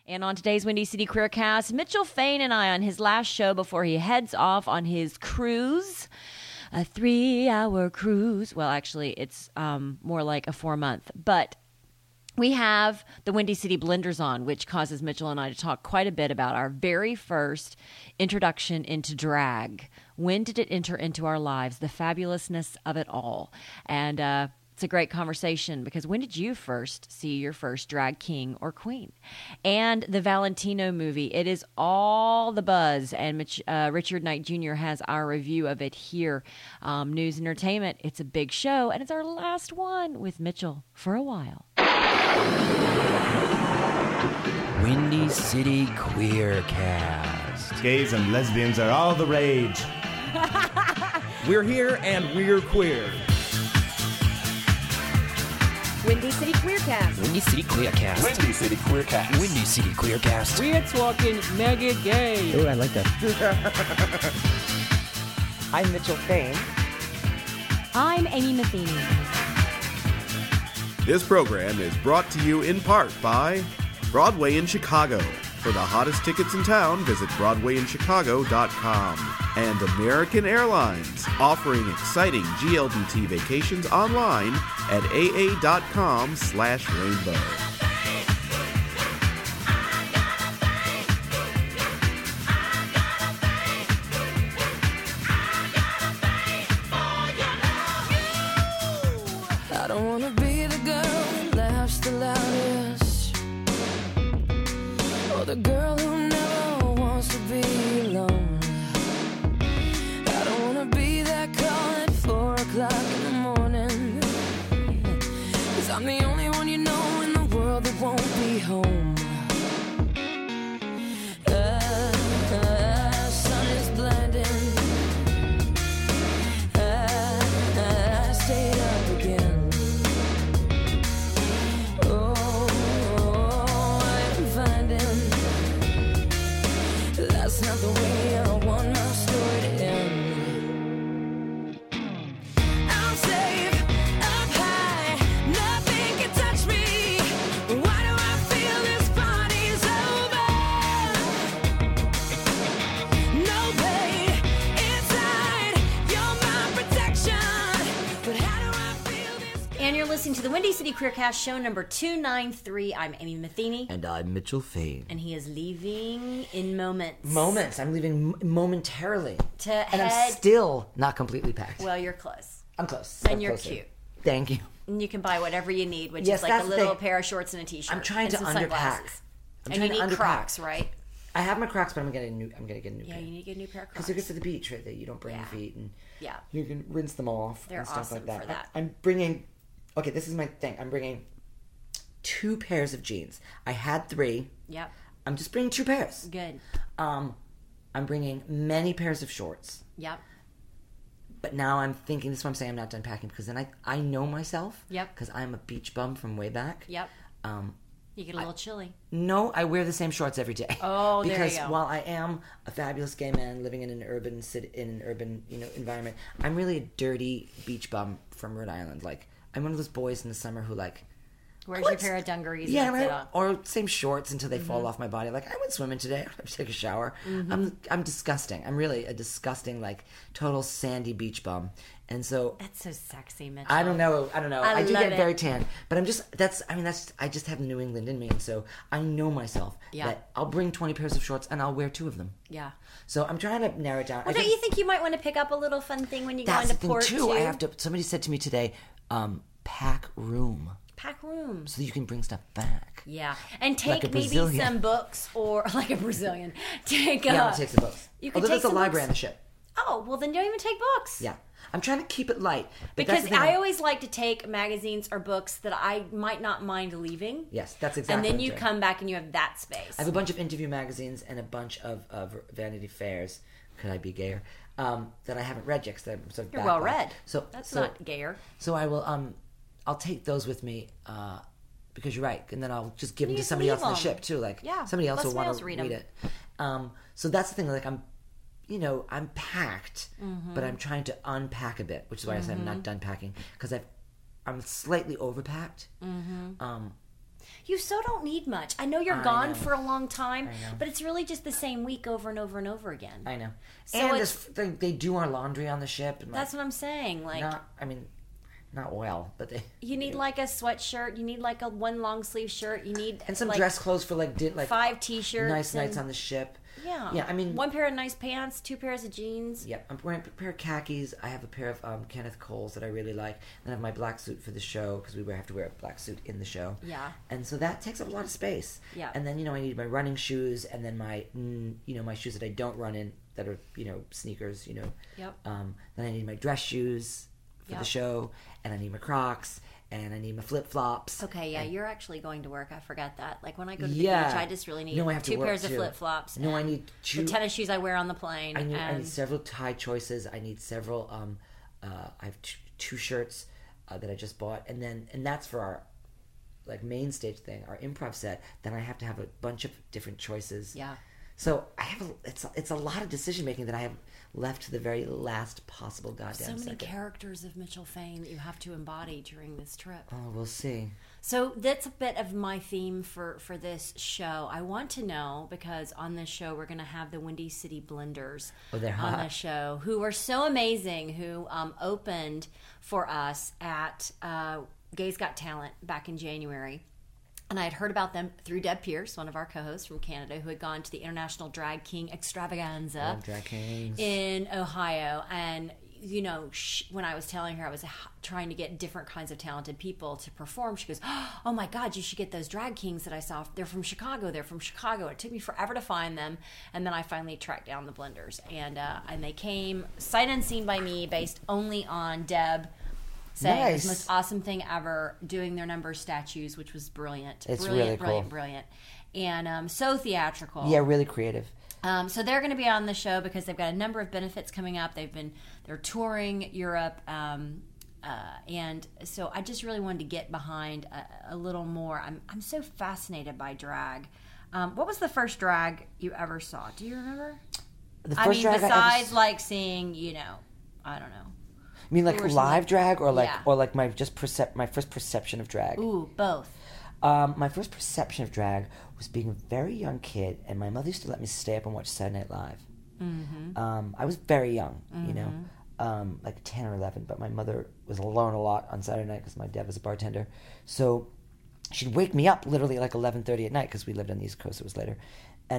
And on today's Windy City Queercast, Mitchell Fain and I on his last show before he heads off on his cruise, a 3-hour cruise. Well, actually, it's more like a 4-month. But we have the Windy City Blenders on, which causes Mitchell and I to talk quite a bit about our very first introduction into drag. When did it enter into our lives? The fabulousness of it all. And it's a great conversation because when did you first see your first drag king or queen? And the Valentino movie, it is all the buzz. And Richard Knight Jr. has our review of it here. News and entertainment, it's a big show. And it's our last one with Mitchell for a while. Windy City Queercast. Gays and lesbians are all the rage. We're here and we're queer. Windy City Queercast. Windy City Queercast. Windy City Queercast. Windy City Queercast. We're talking mega gay. Oh, I like that. I'm Mitchell Fain. I'm Amy Matheny. This program is brought to you in part by Broadway in Chicago. For the hottest tickets in town, visit BroadwayInChicago.com. And American Airlines, offering exciting GLBT vacations online at aa.com/rainbow. I don't wanna be the girl that laughs the loudest, or the girl who never wants to be alone. I don't wanna be that call at 4 o'clock in the morning, 'cause I'm the only one you know in the world that won't be home. Sun is blinding. I stayed up again. That's not the way I want my story to end. I'm safe up high, nothing can touch me. Why do I feel this party's over? No pain inside, you're my protection. But how do I feel this? And you're listening to the Windy City Queercast, show number 293. I'm Amy Matheny. And I'm Mitchell Fain. And he is leaving in moments. Moments. I'm leaving momentarily. And I'm still not completely packed. Well, you're close. I'm close. And I'm you're closer. cute. Thank you. And you can buy whatever you need, which Yes, is like that's a the little thing. pair of shorts and a t-shirt. I'm trying and to some underpack. sunglasses. I'm And trying you to need underpack. Crocs, right? I have my Crocs, but I'm gonna get a new pair. Yeah, you need to get a new pair of Because Crocs. they're good for the beach, right? That you don't burn Yeah. your feet and Yeah. you can rinse them off They're and stuff awesome like that. for that. I'm bringing. Okay, this is my thing. I'm bringing 2 pairs of jeans. I had 3. Yep. I'm just bringing 2 pairs. Good. I'm bringing many pairs of shorts. Yep. But now I'm thinking, this is what I'm saying, I'm not done packing, because then I know myself. Yep. Because I'm a beach bum from way back. Yep. You get a little chilly. No, I wear the same shorts every day. Oh, there you because go. while I am a fabulous gay man living in an urban city, in an urban environment, I'm really a dirty beach bum from Rhode Island. Like, I'm one of those boys in the summer who Where's your pair of dungarees? yeah, and that's it right. up? Or same shorts until they fall off my body. Like, I went swimming today. I don't have to take a shower. I'm disgusting. I'm really a disgusting, total sandy beach bum. And so That's so sexy, Mitchell. I don't know. I do love get it. very tan, but I just have New England in me, and so I know myself that I'll bring 20 pairs of shorts and I'll wear 2 of them. Yeah. So I'm trying to narrow it down. Well, don't you think you might want to pick up a little fun thing when you go that's into the thing port too? I have to. Somebody said to me today, pack room pack rooms. so that you can bring stuff back. Yeah, and Like take a maybe Brazilian. some books or like a Brazilian. Take Yeah, I'll take some books. You can Although take there's a some library books. on the ship. Oh, well then don't even take books. Yeah, I'm trying to keep it light but Because that's the thing. I always like to take magazines or books that I might not mind leaving. Yes, that's exactly. And then what you I'm doing. come back and you have that space. I have a bunch of interview magazines and a bunch of Vanity Fairs. Could I be gayer? That I haven't read yet because I'm sort of You're backlog. well read. So That's not gayer. So I will. I'll take those with me because you're right, and then I'll just give them You to just somebody leave else on the them. ship too. Like Yeah, somebody else let will somebody want else to read read 'em. it. So that's the thing. Like I'm packed, but I'm trying to unpack a bit, which is why I said I'm not done packing because I'm slightly overpacked. You so don't need much. I know you're I gone know. for a long time, I know. but it's really just the same week over and over and over again. I know. So And it's- they do our laundry on the ship. And That's what I'm saying. Like, not well, but they... you need like a sweatshirt. You need like a one long sleeve shirt. You need And some like, dress clothes for like 5 t-shirts. nice nights and- on the ship. Yeah. Yeah, I mean... one pair of nice pants, 2 pairs of jeans. Yep, I'm wearing a pair of khakis. I have a pair of Kenneth Coles that I really like. And I have my black suit for the show because we have to wear a black suit in the show. Yeah. And so that takes up a lot of space. Yeah. And then, I need my running shoes and then my, my shoes that I don't run in that are, sneakers, Yep. Then I need my dress shoes for Yep. the show and I need my Crocs and I need my flip-flops. Okay, yeah, and, you're actually going to work. I forgot that. Like when I go to the Yeah. beach, I just really need No, I have to 2 work, pairs of too. flip-flops. No, I and need the tennis shoes I wear on the plane. I and need several tie choices. I need several. I have 2 shirts that I just bought, and that's for our like main stage thing, our improv set. Then I have to have a bunch of different choices. Yeah. So I have it's a lot of decision making that I have left to the very last possible goddamn so many second. characters of Mitchell Fain that you have to embody during this trip. Oh, we'll see. So that's a bit of my theme for this show. I want to know, because on this show we're going to have the Windy City Blenders they're on hot. the show, who are so amazing, who opened for us at Gays Got Talent back in January. And I had heard about them through Deb Pierce, one of our co-hosts from Canada, who had gone to the International Drag King Extravaganza Love Drag Kings. in Ohio. And, when I was telling her I was trying to get different kinds of talented people to perform, she goes, oh my God, you should get those drag kings that I saw. They're from Chicago. It took me forever to find them. And then I finally tracked down the Blenders. And they came sight unseen by me, based only on Deb saying it was the most awesome thing ever, doing their number statues, which was brilliant. It's brilliant, really cool. Brilliant. And so theatrical. Yeah, really creative. So they're going to be on the show because they've got a number of benefits coming up. They're touring Europe, and so I just really wanted to get behind a little more. I'm so fascinated by drag. What was the first drag you ever saw? Do you remember? The first drag besides like seeing, I don't know. I mean, like live drag, or like, Yeah. or like my first perception of drag. Ooh, both. My first perception of drag was being a very young kid, and my mother used to let me stay up and watch Saturday Night Live. Mm-hmm. I was very young, like 10 or 11, but my mother was alone a lot on Saturday night because my dad was a bartender. So she'd wake me up literally like 11:30 at night because we lived on the East Coast. It was later. And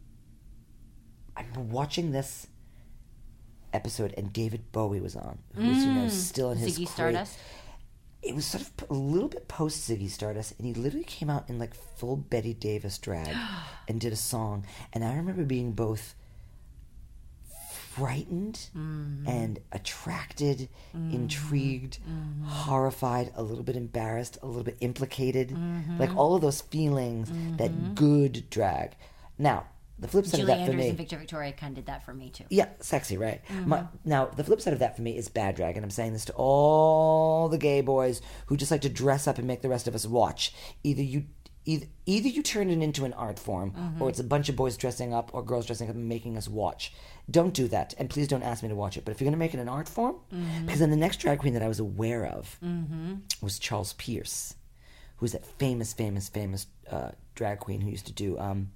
I remember watching this episode, and David Bowie was on, who was, still in his Ziggy Stardust. It was sort of a little bit post Ziggy Stardust, and he literally came out in like full Betty Davis drag and did a song. And I remember being both frightened and attracted, intrigued, horrified, a little bit embarrassed, a little bit implicated, like all of those feelings that good drag. Now, the flip side Julie of that for Andrews me, and Victor Victoria kind of did that for me too. yeah, sexy, right? Now, the flip side of that for me is bad drag, and I'm saying this to all the gay boys who just like to dress up and make the rest of us watch. Either you turn it into an art form, or it's a bunch of boys dressing up or girls dressing up and making us watch. Don't do that, and please don't ask me to watch it. But if you're going to make it an art form, because then the next drag queen that I was aware of was Charles Pierce, who was that famous drag queen who used to do...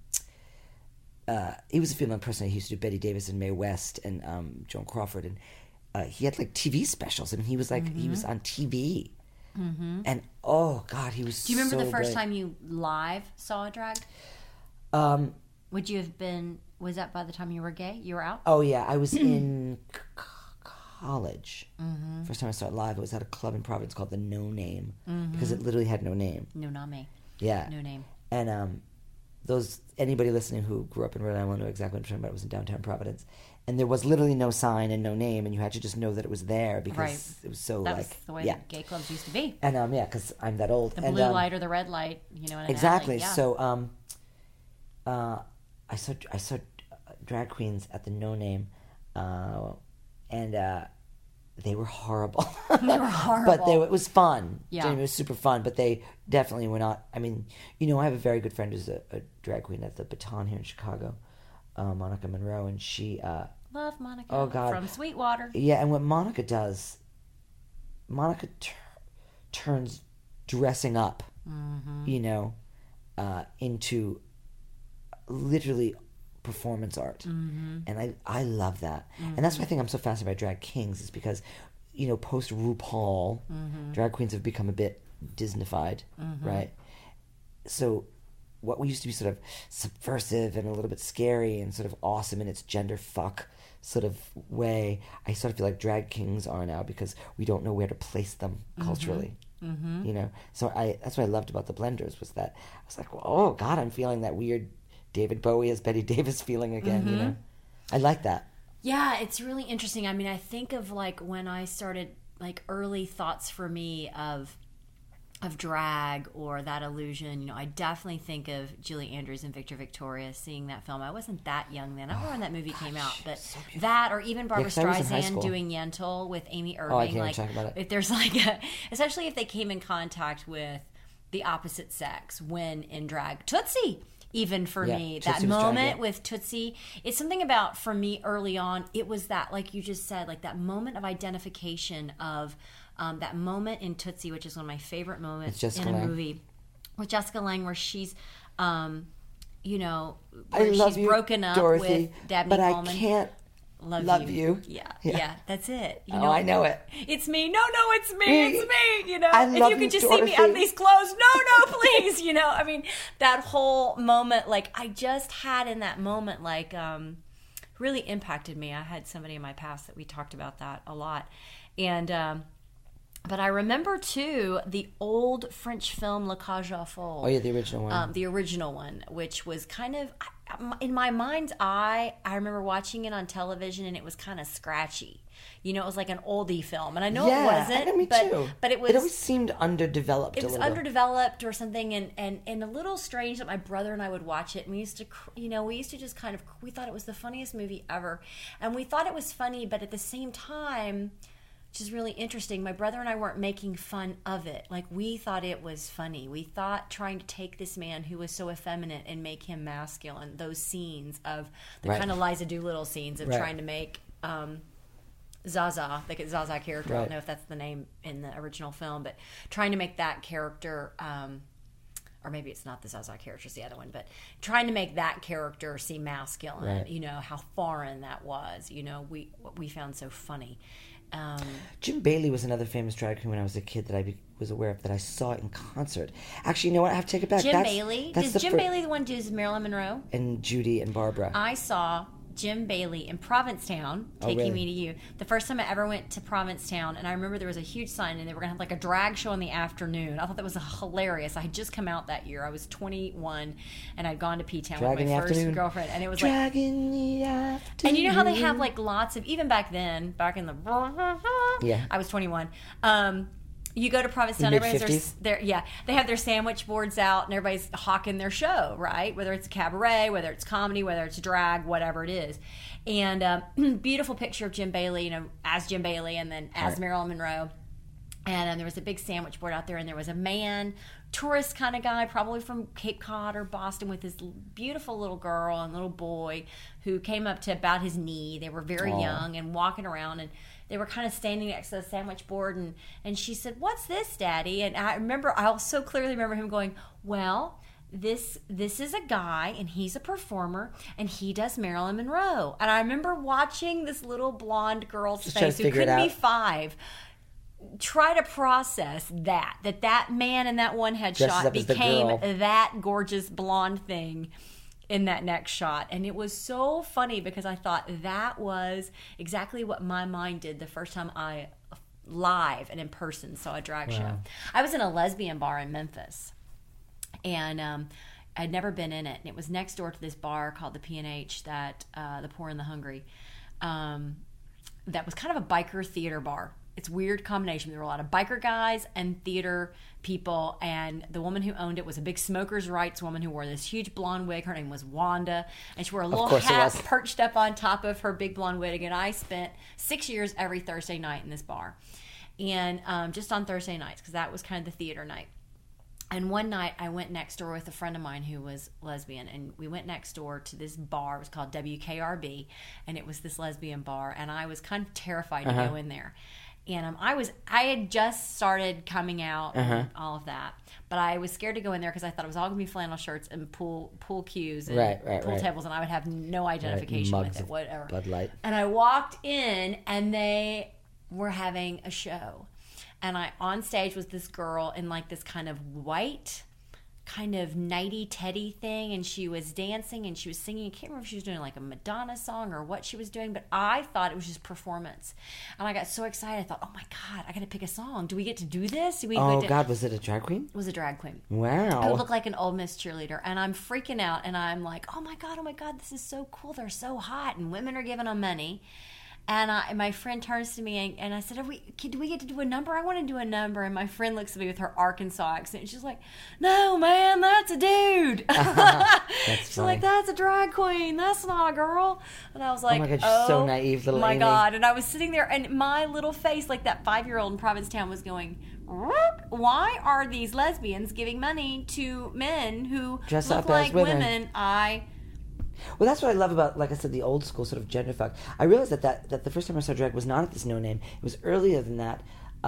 he was a female impersonator. He used to do Betty Davis and Mae West and Joan Crawford, and he had like TV specials. I mean, he was like he was on TV, and oh god, he was. Do you remember so the first brilliant. time you live saw a drag? Would you have been? Was that by the time you were gay? You were out? Oh yeah, I was in college. First time I saw it live, it was at a club in Providence called the No Name, because it literally had no name. No, not me. Yeah, No name. And anybody listening who grew up in Rhode Island will know exactly what I'm talking about. It was in downtown Providence, and there was literally no sign and no name, and you had to just know that it was there because Right. it was so That like was the way yeah. that gay clubs used to be. And yeah, because I'm that old. The and, blue light or the red light, in an exactly. alley. Yeah. So I saw drag queens at the No Name, and they were horrible. They were horrible. But it was fun. Yeah. It was super fun, but they definitely were not. I mean, I have a very good friend who's a drag queen at the Baton here in Chicago, Monica Monroe, and she... Love Monica. Oh, God. From Sweetwater. Yeah, and what Monica does, Monica turns dressing up you know, into literally performance art. And I love that. And that's why I think I'm so fascinated by drag kings, is because, you know, post RuPaul, drag queens have become a bit Disneyfied, right? So what we used to be sort of subversive and a little bit scary and sort of awesome in its gender fuck sort of way, I sort of feel like drag kings are now, because we don't know where to place them culturally. You know, so that's what I loved about the Blenders, was that I was like, well, oh God, I'm feeling that weird David Bowie as Betty Davis feeling again. You know, I like that. Yeah, it's really interesting. I mean, I think of like when I started, like early thoughts for me of drag or that illusion, you know, I definitely think of Julie Andrews and Victor Victoria, seeing that film. I wasn't that young then. I don't know when that movie came out, but so that, or even Barbara Streisand doing Yentl with Amy Irving. Oh, I can't talk about it. If there's like especially if they came in contact with the opposite sex when in drag. Tootsie, even for me, that moment with Tootsie, it's something about, for me early on, it was that, like you just said, like that moment of identification of that moment in Tootsie, which is one of my favorite moments in a movie with Jessica Lange, where she's, you know, where she's broken up Dorothy, with Dabney but Coleman. I can't love you. Yeah, that's it. You know, know, I know it. It's me. No, it's me. You know, if you could just see me out of these clothes. No, please. You know, I mean, that whole moment, like I just had in that moment, like really impacted me. I had somebody in my past that we talked about that a lot, and. But I remember, too, the old French film La Cage aux Folles. Oh, yeah, the original one. The original one, which was kind of, in my mind's eye, I remember watching it on television, and it was kind of scratchy. You know, it was like an oldie film. And I know it wasn't, me too. But it was... It always seemed underdeveloped. It was underdeveloped or something, and a little strange that my brother and I would watch it, and we used to just kind of... We thought it was the funniest movie ever. And we thought it was funny, but at the same time... which is really interesting. My brother and I weren't making fun of it. Like, we thought it was funny. We thought trying to take this man who was so effeminate and make him masculine, those scenes of the kind of Liza Doolittle scenes of trying to make Zaza, the Zaza character, I don't know if that's the name in the original film, but trying to make that character, or maybe it's not the Zaza character, it's the other one, but trying to make that character seem masculine, you know, how foreign that was, you know, what we found so funny. Jim Bailey was another famous drag queen when I was a kid that I was aware of, that I saw in concert. Actually, you know what? I have to take it back. Bailey? Is Jim Bailey the one who does Marilyn Monroe? And Judy and Barbara. I saw Jim Bailey in Provincetown, Taking Me to You. The first time I ever went to Provincetown, and I remember there was a huge sign, and they were going to have like a drag show in the afternoon. I thought that was hilarious. I had just come out that year. I was 21, and I'd gone to P-Town with my first girlfriend, and it was drag in the afternoon. And you know how they have like lots of, even back then, back in the, I was 21. You go to Provincetown, everybody's there. Yeah, they have their sandwich boards out, and everybody's hawking their show, right? Whether it's a cabaret, whether it's comedy, whether it's drag, whatever it is. And beautiful picture of Jim Bailey, you know, as Jim Bailey, and then as Marilyn Monroe. And there was a big sandwich board out there, and there was a man, tourist kind of guy, probably from Cape Cod or Boston, with his beautiful little girl and little boy who came up to about his knee. They were very young and walking around, and they were kind of standing next to the sandwich board, and she said, "What's this, Daddy?" And I so clearly remember him going, "Well, this is a guy, and he's a performer, and he does Marilyn Monroe." And I remember watching this little blonde girl's face who couldn't be 5 try to process that man in that one headshot became that gorgeous blonde thing in that next shot. And it was so funny because I thought that was exactly what my mind did the first time I live and in person saw a drag show. I was in a lesbian bar in Memphis, and I'd never been in it, and it was next door to this bar called the P&H, that the Poor and the Hungry, that was kind of a biker theater bar. It's a weird combination. There were a lot of biker guys and theater people, and the woman who owned it was a big smokers' rights woman who wore this huge blonde wig. Her name was Wanda, and she wore a little hat perched up on top of her big blonde wig. And I spent 6 years every Thursday night in this bar, and just on Thursday nights, because that was kind of the theater night. And one night I went next door with a friend of mine who was lesbian, and we went next door to this bar. It was called WKRB, and it was this lesbian bar, and I was kind of terrified to go in there. And I had just started coming out and all of that, but I was scared to go in there because I thought it was all going to be flannel shirts and pool cues and pool tables, and I would have no identification with it, whatever. Bud Light. And I walked in, and they were having a show, and on stage was this girl in like this kind of white, kind of nighty teddy thing, and she was dancing and she was singing. I can't remember if she was doing like a Madonna song or what she was doing, but I thought it was just performance, and I got so excited. I thought, oh my god, I gotta pick a song. Do we get to do this? God, was it a drag queen? It was a drag queen. Wow. It looked like an Old Miss cheerleader, and I'm freaking out, and I'm like, oh my god, this is so cool. They're so hot, and women are giving them money. And my friend turns to me and I said, do we get to do a number? I want to do a number. And my friend looks at me with her Arkansas accent. And she's like, no, man, that's a dude. She's like, that's a drag queen. That's not a girl. And I was like, oh my God, she's so naive, little my Amy. God. And I was sitting there, and my little face, like that 5-year-old in Provincetown, was going, why are these lesbians giving money to men who dress look up like as women? Well, that's what I love about, like I said, the old school sort of gender fuck. I realized that the first time I saw drag was not at this No Name. It was earlier than that.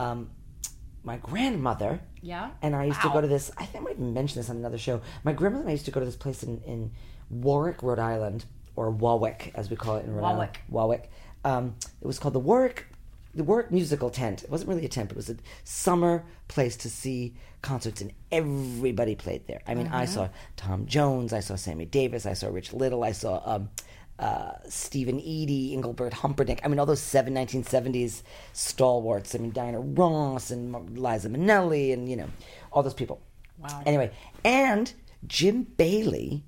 My grandmother and I used to go to this. I think I might even mention this on another show. My grandmother and I used to go to this place in Warwick, Rhode Island, or Warwick, as we call it in Rhode Island. Warwick. It was called the Warwick Musical Tent. It wasn't really a tent, but it was a summer place to see concerts, and everybody played there. I mean, I saw Tom Jones, I saw Sammy Davis, I saw Rich Little, I saw Stephen Eady, Engelbert Humperdinck. I mean, all those 1970s stalwarts. I mean, Diana Ross and Liza Minnelli and, you know, all those people. Wow. Anyway, and Jim Bailey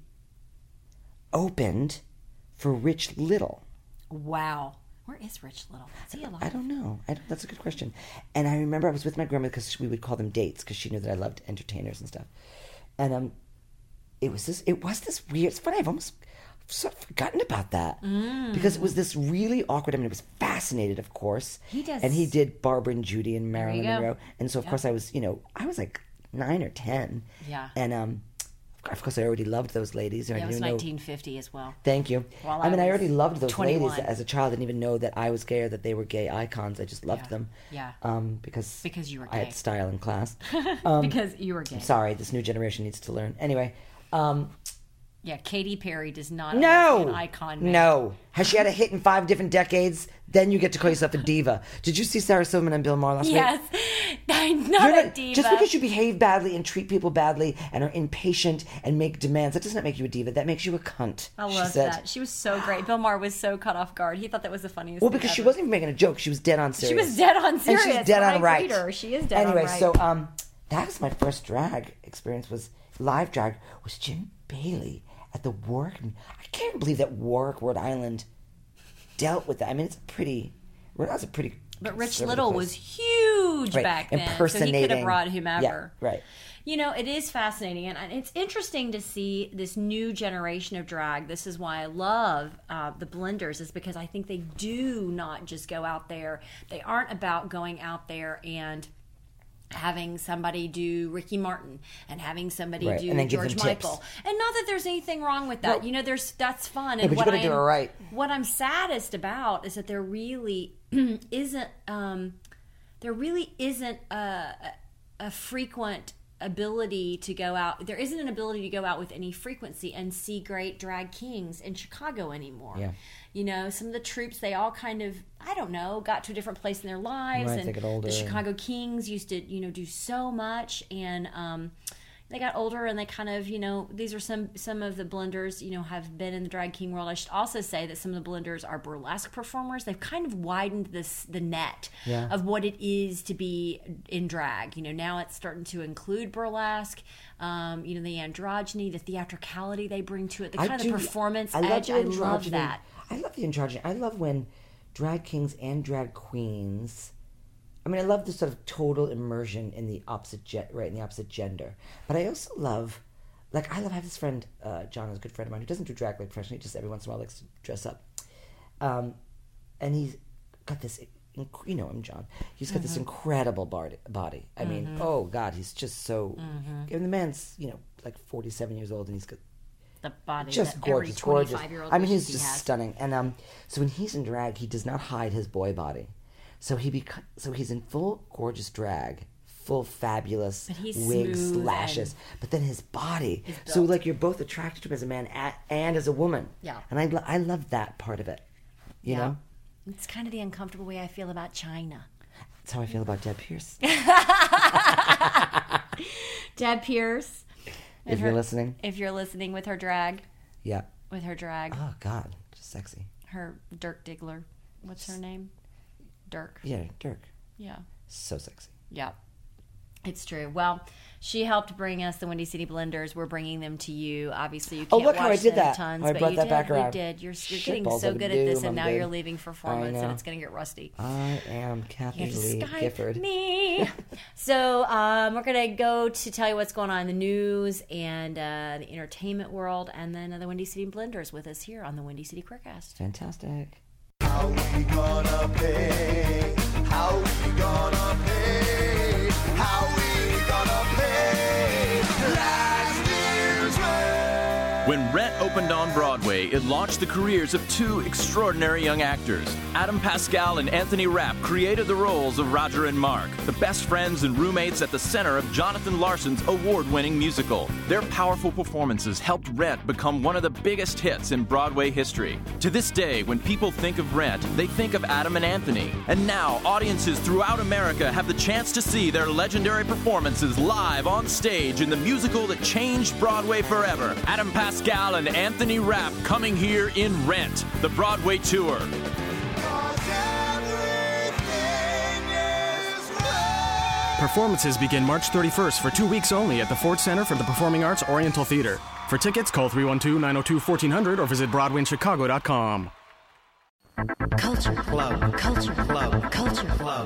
opened for Rich Little. Wow. Where is Rich Little? Is he alive? I don't know. That's a good question. And I remember I was with my grandma because we would call them dates because she knew that I loved entertainers and stuff. And it was this weird. It's funny. I've almost sort of forgotten about that because it was this really awkward. I mean, it was Fascinated, of course. He does. And he did Barbara and Judy and Marilyn Monroe. And so of course I was like 9 or 10. Yeah. And of course, I already loved those ladies. Yeah, it was 1950 as well. Thank you. While I already loved those 21. ladies as a child. I didn't even know that I was gay or that they were gay icons. I just loved them. Yeah. Because you were gay. I had style in class. Because you were gay. I'm sorry, this new generation needs to learn. Anyway. Yeah, Katy Perry does not an icon. Man. No. Has she had a hit in 5 different decades? Then you get to call yourself a diva. Did you see Sarah Silverman and Bill Maher last week? Yes. I'm not a diva. Just because you behave badly and treat people badly and are impatient and make demands, that does not make you a diva. That makes you a cunt. I love that. She was so great. Bill Maher was so caught off guard. He thought that was the funniest thing because she wasn't even making a joke. She was dead on serious. She was dead on serious. And she's dead on right. She is dead on right. Anyway, so that was my first drag experience. Was live drag was Jim Bailey at the Warwick. I can't believe that Warwick, Rhode Island, dealt with that. I mean, that's a pretty. But Rich Little was huge back then, so he could have brought whomever. Yeah, right. You know, it is fascinating, and it's interesting to see this new generation of drag. This is why I love the Blenders, is because I think they do not just go out there. They aren't about going out there and having somebody do Ricky Martin and having somebody do George Michael. And not that there's anything wrong with that. Well, you know, that's fun. Yeah, and but you gotta do it right. What I'm saddest about is that there really isn't a frequent ability to go out. There isn't an ability to go out with any frequency and see great drag kings in Chicago anymore. Yeah. You know, some of the troops, they all kind of, I don't know, got to a different place in their lives. Right, and they get older. The Chicago Kings used to, you know, do so much. And they got older and they kind of, you know, these are some of the Blenders, you know, have been in the drag king world. I should also say that some of the Blenders are burlesque performers. They've kind of widened the net of what it is to be in drag. You know, now it's starting to include burlesque. You know, the androgyny, the theatricality they bring to it, the kind of the performance edge. I love that. I love the androgyny. I love when drag kings and drag queens. I mean, I love the sort of total immersion in the opposite gender. But I also love, I have this friend, John, is a good friend of mine, who doesn't do drag professionally, just every once in a while likes to dress up. And he's got this, you know him, John. He's got this incredible body. I mean, oh God, he's just so. And the man's, you know, like 47 years old, and he's got the body, just gorgeous. I mean, he's just stunning. And so when he's in drag, he does not hide his boy body. So he's in full gorgeous drag, full fabulous But he's wigs, smooth lashes, but then his body. He's So built. like you're both attracted to him as a man and as a woman. Yeah. And I love that part of it. You know? It's kind of the uncomfortable way I feel about China. That's how I feel about Deb Pierce. Deb Pierce. If you're listening. If you're listening with her drag. Yeah. With her drag. Oh God, just sexy. Her Dirk Diggler. What's her name? Dirk. Yeah, Dirk. Yeah. So sexy. Yeah. It's true. Well, she helped bring us the Windy City Blenders. We're bringing them to you. Obviously, you can't look how I watch did them that. tons, How I but brought you that did. back around. You did. You're Shit getting balls, so I'm good a at this, dude, and I'm now good. you're leaving for 4 months, know. and it's going to get rusty. I am Kathy You have to Lee Skype Gifford. me. So we're going to go to tell you what's going on in the news and the entertainment world, and then the Windy City Blenders with us here on the Windy City Queercast. Fantastic. How we gonna pay? How we gonna pay? How we gonna pay last year's rent? When Rent opened on Broadway, it launched the careers of two extraordinary young actors. Adam Pascal and Anthony Rapp created the roles of Roger and Mark, the best friends and roommates at the center of Jonathan Larson's award-winning musical. Their powerful performances helped Rent become one of the biggest hits in Broadway history. To this day, when people think of Rent, they think of Adam and Anthony. And now, audiences throughout America have the chance to see their legendary performances live on stage in the musical that changed Broadway forever. Adam Pascal and Anthony Rapp coming here in Rent, the Broadway tour. Performances begin March 31st for 2 weeks only at the Ford Center for the Performing Arts Oriental Theater. For tickets, call 312-902-1400 or visit BroadwayInChicago.com. Culture Club. Culture Club. Culture Club.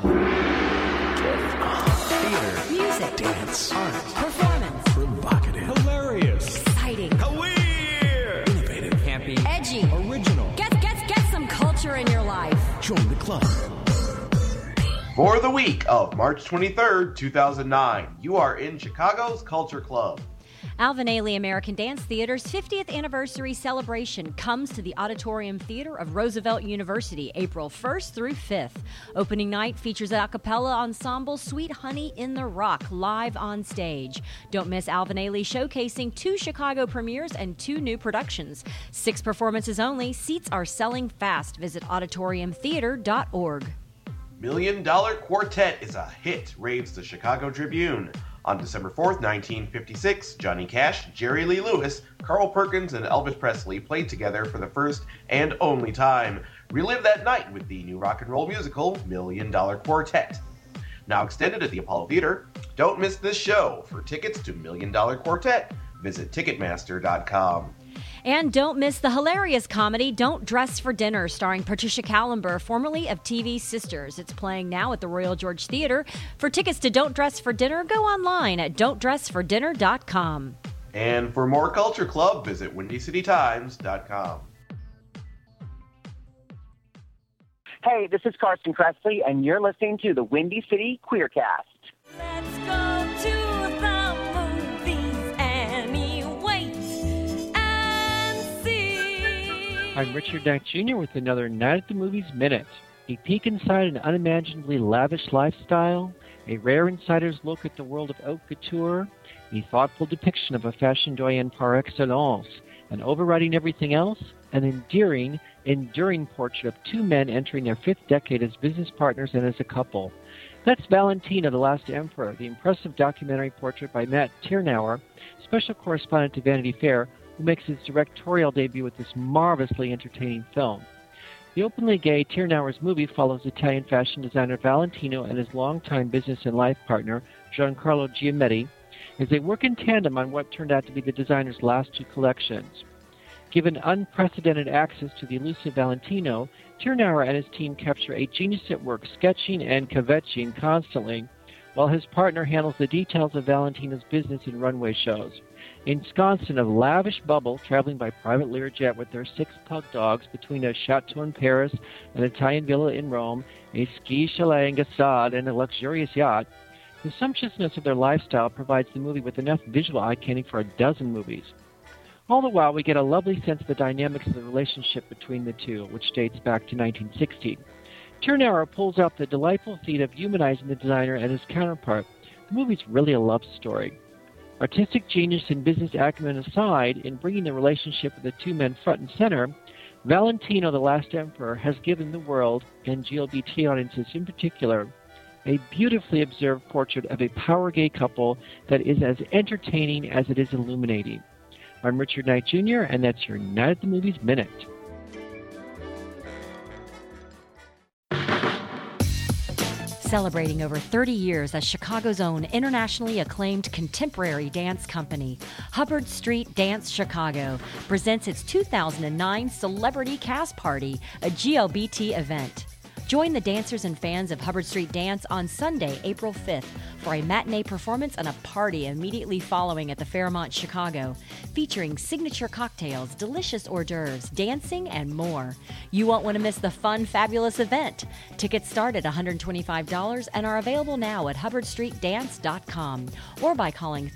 Theater. Music. Dance. Art. Performance. Provocative. Hilarious. Exciting. Queer. Innovative. Campy. Edgy. Original. Get some culture in your life. Join the club. For the week of March 23rd, 2009, you are in Chicago's Culture Club. Alvin Ailey American Dance Theater's 50th anniversary celebration comes to the Auditorium Theater of Roosevelt University April 1st through 5th. Opening night features a cappella ensemble Sweet Honey in the Rock live on stage. Don't miss Alvin Ailey showcasing 2 Chicago premieres and 2 new productions. 6 performances only. Seats are selling fast. Visit auditoriumtheater.org. $1 Million Quartet is a hit, raves the Chicago Tribune. On December 4th, 1956, Johnny Cash, Jerry Lee Lewis, Carl Perkins, and Elvis Presley played together for the first and only time. Relive that night with the new rock and roll musical, $1 Million Quartet. Now extended at the Apollo Theater. Don't miss this show. For tickets to $1 Million Quartet, visit Ticketmaster.com. And don't miss the hilarious comedy Don't Dress for Dinner, starring Patricia Callenber, formerly of TV Sisters. It's playing now at the Royal George Theater. For tickets to Don't Dress for Dinner, go online at don'tdressfordinner.com. And for more Culture Club, visit WindyCityTimes.com. Hey, this is Carson Kressley, and you're listening to the Windy City Queercast. Let's go to the movies anyway and see. I'm Richard Dack Jr. with another Night at the Movies Minute. A peek inside an unimaginably lavish lifestyle, a rare insider's look at the world of haute couture, a thoughtful depiction of a fashion doyenne par excellence, and overriding everything else, an enduring portrait of 2 men entering their 5th decade as business partners and as a couple. That's Valentina, the Last Emperor, the impressive documentary portrait by Matt Tyrnauer, special correspondent to Vanity Fair, who makes his directorial debut with this marvelously entertaining film. The openly gay Tyrnauer's movie follows Italian fashion designer Valentino and his longtime business and life partner, Giancarlo Giametti, as they work in tandem on what turned out to be the designer's last 2 collections. Given unprecedented access to the elusive Valentino, Tyrnauer and his team capture a genius at work, sketching and kvetching constantly, while his partner handles the details of Valentino's business and runway shows. Ensconced in a lavish bubble, traveling by private Learjet with their 6 pug dogs between a chateau in Paris, an Italian villa in Rome, a ski chalet in Gstaad, and a luxurious yacht, the sumptuousness of their lifestyle provides the movie with enough visual eye-candy for a dozen movies. All the while, we get a lovely sense of the dynamics of the relationship between the two, which dates back to 1960. Turnauer pulls off the delightful feat of humanizing the designer and his counterpart. The movie's really a love story. Artistic genius and business acumen aside, in bringing the relationship of the two men front and center, Valentino, the Last Emperor, has given the world, and GLBT audiences in particular, a beautifully observed portrait of a power gay couple that is as entertaining as it is illuminating. I'm Richard Knight Jr., and that's your Night at the Movies Minute. Celebrating over 30 years as Chicago's own internationally acclaimed contemporary dance company, Hubbard Street Dance Chicago presents its 2009 Celebrity Cast Party, a GLBT event. Join the dancers and fans of Hubbard Street Dance on Sunday, April 5th, for a matinee performance and a party immediately following at the Fairmont Chicago, featuring signature cocktails, delicious hors d'oeuvres, dancing, and more. You won't want to miss the fun, fabulous event. Tickets start at $125 and are available now at hubbardstreetdance.com or by calling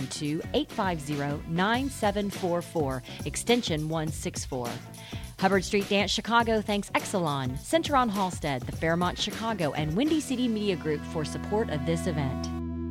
312-850-9744, extension 164. Hubbard Street Dance Chicago thanks Exelon, Centron Halstead, the Fairmont Chicago, and Windy City Media Group for support of this event.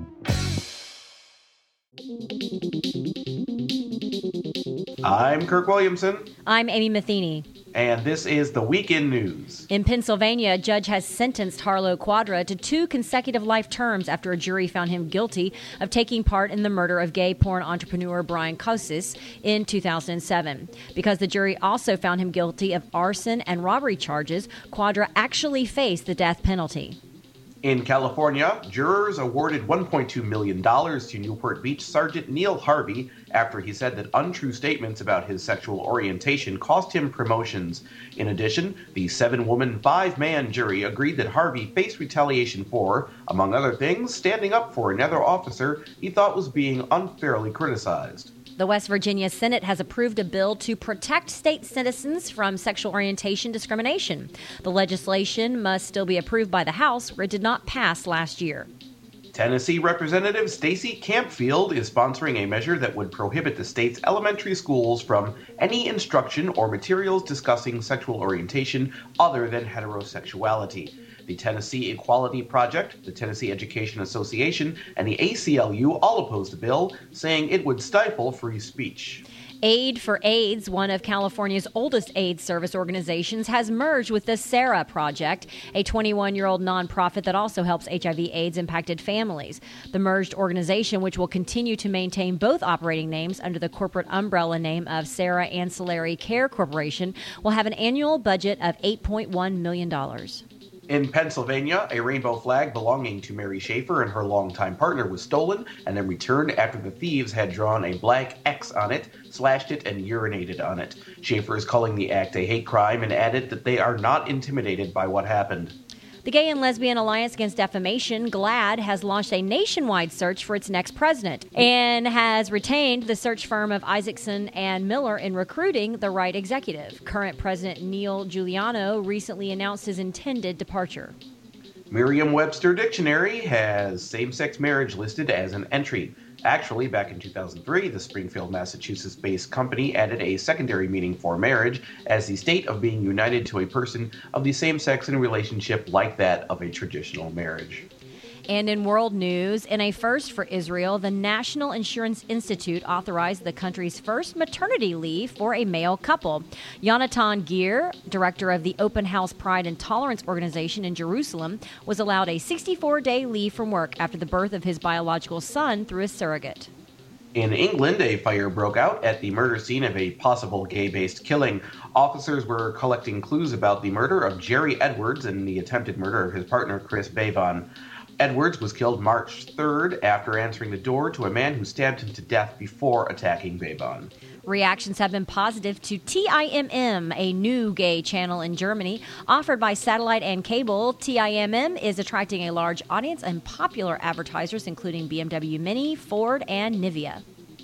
I'm Kirk Williamson. I'm Amy Matheny. And this is the Weekend News. In Pennsylvania, a judge has sentenced Harlow Quadra to 2 consecutive life terms after a jury found him guilty of taking part in the murder of gay porn entrepreneur Brian Kosis in 2007. Because the jury also found him guilty of arson and robbery charges, Quadra actually faced the death penalty. In California, jurors awarded $1.2 million to Newport Beach Sergeant Neil Harvey after he said that untrue statements about his sexual orientation cost him promotions. In addition, the 7-woman, 5-man jury agreed that Harvey faced retaliation for, among other things, standing up for another officer he thought was being unfairly criticized. The West Virginia Senate has approved a bill to protect state citizens from sexual orientation discrimination. The legislation must still be approved by the House, where it did not pass last year. Tennessee Representative Stacey Campfield is sponsoring a measure that would prohibit the state's elementary schools from any instruction or materials discussing sexual orientation other than heterosexuality. The Tennessee Equality Project, the Tennessee Education Association, and the ACLU all opposed the bill, saying it would stifle free speech. Aid for AIDS, one of California's oldest AIDS service organizations, has merged with the SARA Project, a 21-year-old nonprofit that also helps HIV/AIDS impacted families. The merged organization, which will continue to maintain both operating names under the corporate umbrella name of SARA Ancillary Care Corporation, will have an annual budget of $8.1 million. In Pennsylvania, a rainbow flag belonging to Mary Schaefer and her longtime partner was stolen and then returned after the thieves had drawn a black X on it, slashed it, and urinated on it. Schaefer is calling the act a hate crime and added that they are not intimidated by what happened. The Gay and Lesbian Alliance Against Defamation, GLAAD, has launched a nationwide search for its next president and has retained the search firm of Isaacson and Miller in recruiting the right executive. Current President Neil Giuliano recently announced his intended departure. Merriam-Webster Dictionary has same-sex marriage listed as an entry. Actually, back in 2003, the Springfield, Massachusetts-based company added a secondary meaning for marriage as the state of being united to a person of the same sex in a relationship like that of a traditional marriage. And in world news, in a first for Israel, the National Insurance Institute authorized the country's first maternity leave for a male couple. Yonatan Geer, director of the Open House Pride and Tolerance Organization in Jerusalem, was allowed a 64-day leave from work after the birth of his biological son through a surrogate. In England, a fire broke out at the murder scene of a possible gay-based killing. Officers were collecting clues about the murder of Jerry Edwards and the attempted murder of his partner, Chris Bavon. Edwards was killed March 3rd after answering the door to a man who stabbed him to death before attacking Bavon. Reactions have been positive to TIMM, a new gay channel in Germany. Offered by satellite and cable, TIMM is attracting a large audience and popular advertisers including BMW Mini, Ford, and Nivea.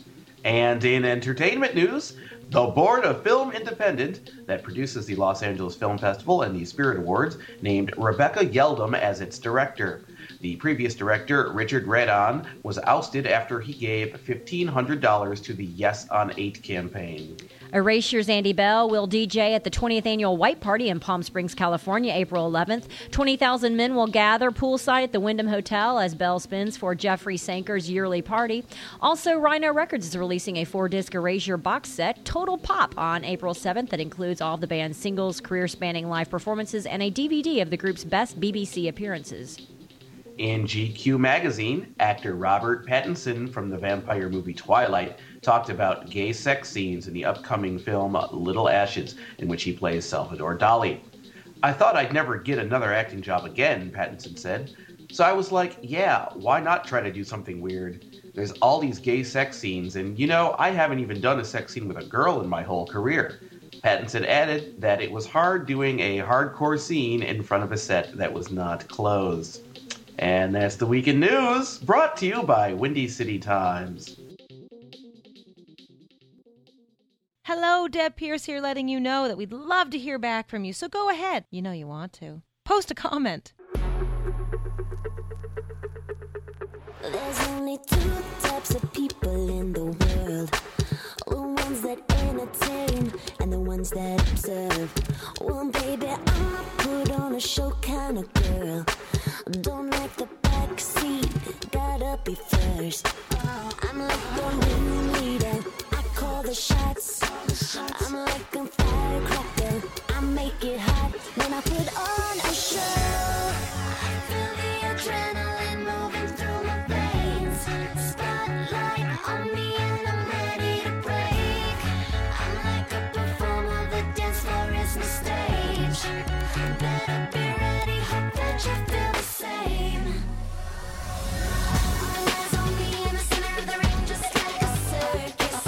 And in entertainment news, the Board of Film Independent that produces the Los Angeles Film Festival and the Spirit Awards named Rebecca Yeldum as its director. The previous director, Richard Redon, was ousted after he gave $1,500 to the Yes on 8 campaign. Erasure's Andy Bell will DJ at the 20th Annual White Party in Palm Springs, California, April 11th. 20,000 men will gather poolside at the Wyndham Hotel as Bell spins for Jeffrey Sanker's yearly party. Also, Rhino Records is releasing a 4-disc Erasure box set, Total Pop, on April 7th that includes all the band's singles, career-spanning live performances, and a DVD of the group's best BBC appearances. In GQ magazine, actor Robert Pattinson from the vampire movie Twilight talked about gay sex scenes in the upcoming film Little Ashes, in which he plays Salvador Dali. "I thought I'd never get another acting job again," Pattinson said. "So I was like, yeah, why not try to do something weird? There's all these gay sex scenes, and I haven't even done a sex scene with a girl in my whole career." Pattinson added that it was hard doing a hardcore scene in front of a set that was not closed. And that's the Week in News, brought to you by Windy City Times. Hello, Deb Pierce here, letting you know that we'd love to hear back from you, so go ahead. You know you want to. Post a comment. There's only 2 types of people in the world. The ones that entertain and the ones that observe. Well, baby, I'm a put on a show kind of girl. Don't like the back seat, gotta be first. I'm like the room leader, I call the shots. I'm like a firecracker, I make it hot when I put on a show. Feel the adrenaline moving through my veins. Spotlight on me and I'm ready to break. I'm like a performer, the dance floor is the stage. Better be ready, hope that you feel the same. All eyes on me in the center of the ring, just like a circus.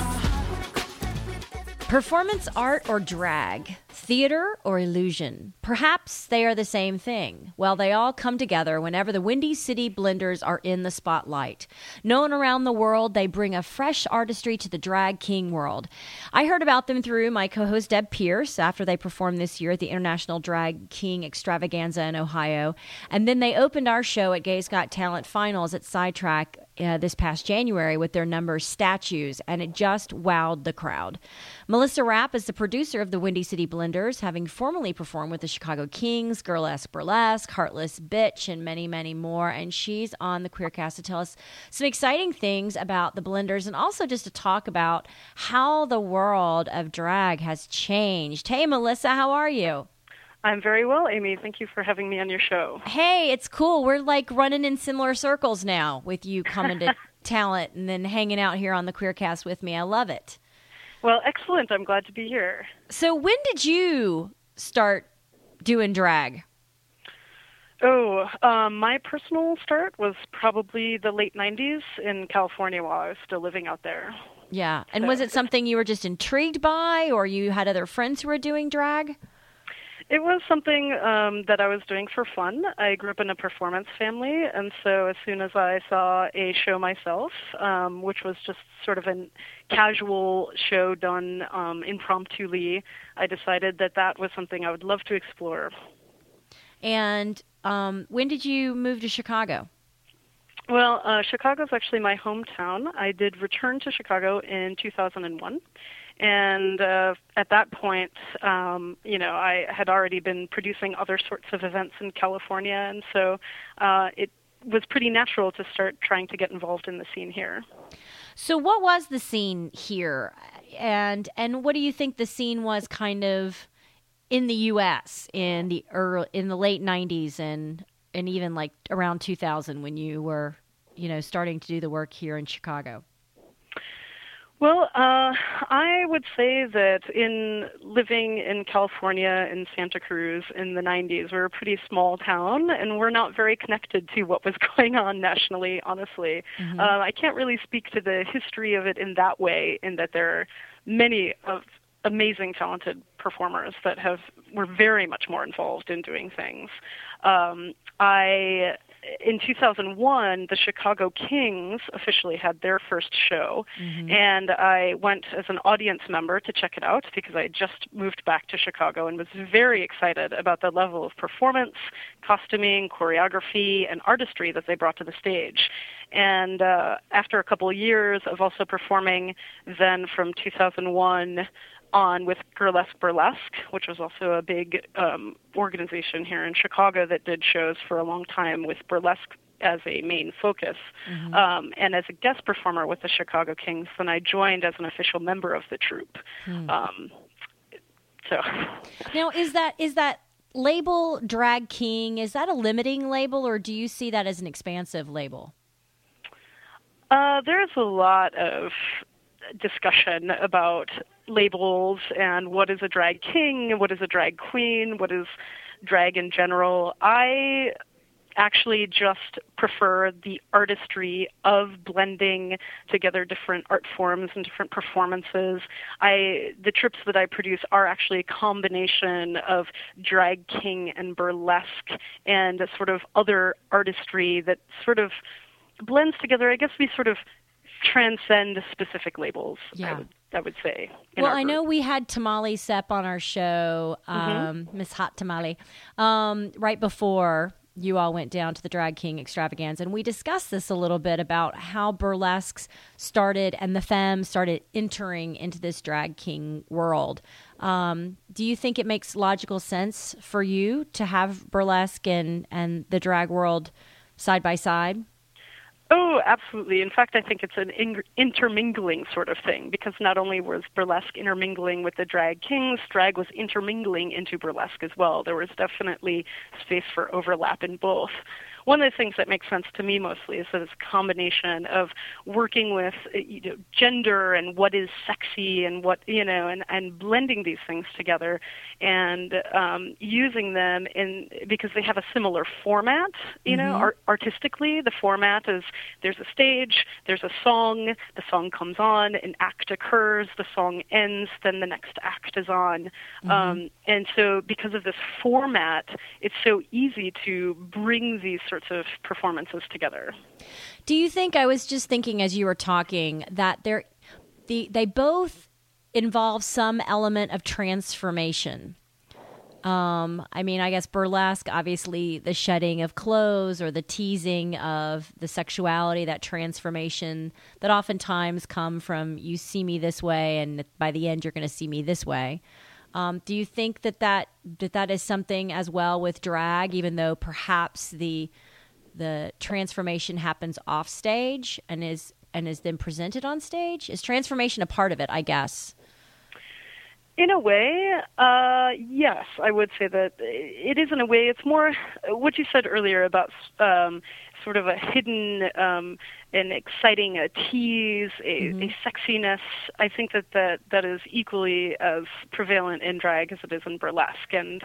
Performance art or drag? Theater or illusion? Perhaps they are the same thing. Well, they all come together whenever the Windy City Blenders are in the spotlight. Known around the world, they bring a fresh artistry to the drag king world. I heard about them through my co-host Deb Pierce after they performed this year at the International Drag King Extravaganza in Ohio. And then they opened our show at Gay's Got Talent Finals at Sidetrack this past January with their number Statues, and it just wowed the crowd. Melissa Rapp is the producer of the Windy City Blenders, having formerly performed with the Chicago Kings, Girlesque Burlesque, Heartless Bitch, and many, many more. And she's on the Queercast to tell us some exciting things about the Blenders and also just to talk about how the world of drag has changed. Hey, Melissa, how are you? I'm very well, Amy. Thank you for having me on your show. Hey, it's cool. We're like running in similar circles now with you coming to talent and then hanging out here on the Queercast with me. I love it. Well, excellent. I'm glad to be here. So when did you start doing drag? Oh, my personal start was probably the late 90s in California while I was still living out there. Yeah. And was it something you were just intrigued by, or you had other friends who were doing drag? It was something that I was doing for fun. I grew up in a performance family, and so as soon as I saw a show myself, which was just sort of a casual show done impromptuly, I decided that that was something I would love to explore. And when did you move to Chicago? Well, Chicago's actually my hometown. I did return to Chicago in 2001. And at that point, I had already been producing other sorts of events in California, and so it was pretty natural to start trying to get involved in the scene here. So what was the scene here, and what do you think the scene was kind of in the U.S. in the late 90s and even like around 2000 when you were, starting to do the work here in Chicago? Well, I would say that in living in California, in Santa Cruz in the 90s, we're a pretty small town, and we're not very connected to what was going on nationally, honestly. Mm-hmm. I can't really speak to the history of it in that way, in that there are many of amazing, talented performers that were very much more involved in doing things. I in 2001, the Chicago Kings officially had their first show, and I went as an audience member to check it out because I had just moved back to Chicago and was very excited about the level of performance, costuming, choreography, and artistry that they brought to the stage. And after a couple of years of also performing, then from 2001 on with Burlesque, which was also a big organization here in Chicago that did shows for a long time with burlesque as a main focus. And as a guest performer with the Chicago Kings, then I joined as an official member of the troupe. So now, is that label Drag King, is that a limiting label, or do you see that as an expansive label? There's a lot of discussion about labels and what is a drag king, what is a drag queen, what is drag in general. I actually just prefer the artistry of blending together different art forms and different performances. The trips that I produce are actually a combination of drag king and burlesque and a sort of other artistry that sort of blends together. I guess we sort of transcend specific labels, I would say. Well, I know we had Tamale Sepp on our show, Miss Hot Tamale, right before you all went down to the Drag King extravaganza, and we discussed this a little bit about how burlesques started and the femmes started entering into this Drag King world. Do you think it makes logical sense for you to have burlesque and the drag world side by side? Oh, absolutely. In fact, I think it's an intermingling sort of thing, because not only was burlesque intermingling with the drag kings, drag was intermingling into burlesque as well. There was definitely space for overlap in both. One of the things that makes sense to me mostly is that it's a combination of working with gender and what is sexy and what, and blending these things together and using them because they have a similar format, artistically. The format is there's a stage, there's a song, the song comes on, an act occurs, the song ends, then the next act is on. And so because of this format, it's so easy to bring these sorts of performances together. Do you think, I was just thinking as you were talking, that they both involve some element of transformation? I guess burlesque, obviously the shedding of clothes or the teasing of the sexuality, that transformation that oftentimes come from you see me this way and by the end you're going to see me this way. Do you think that is something as well with drag, even though perhaps the transformation happens off stage and is then presented on stage? Is transformation a part of it, I guess? In a way, yes, I would say that it is in a way. It's more what you said earlier about sort of a hidden and exciting tease, a sexiness. I think that is equally as prevalent in drag as it is in burlesque. And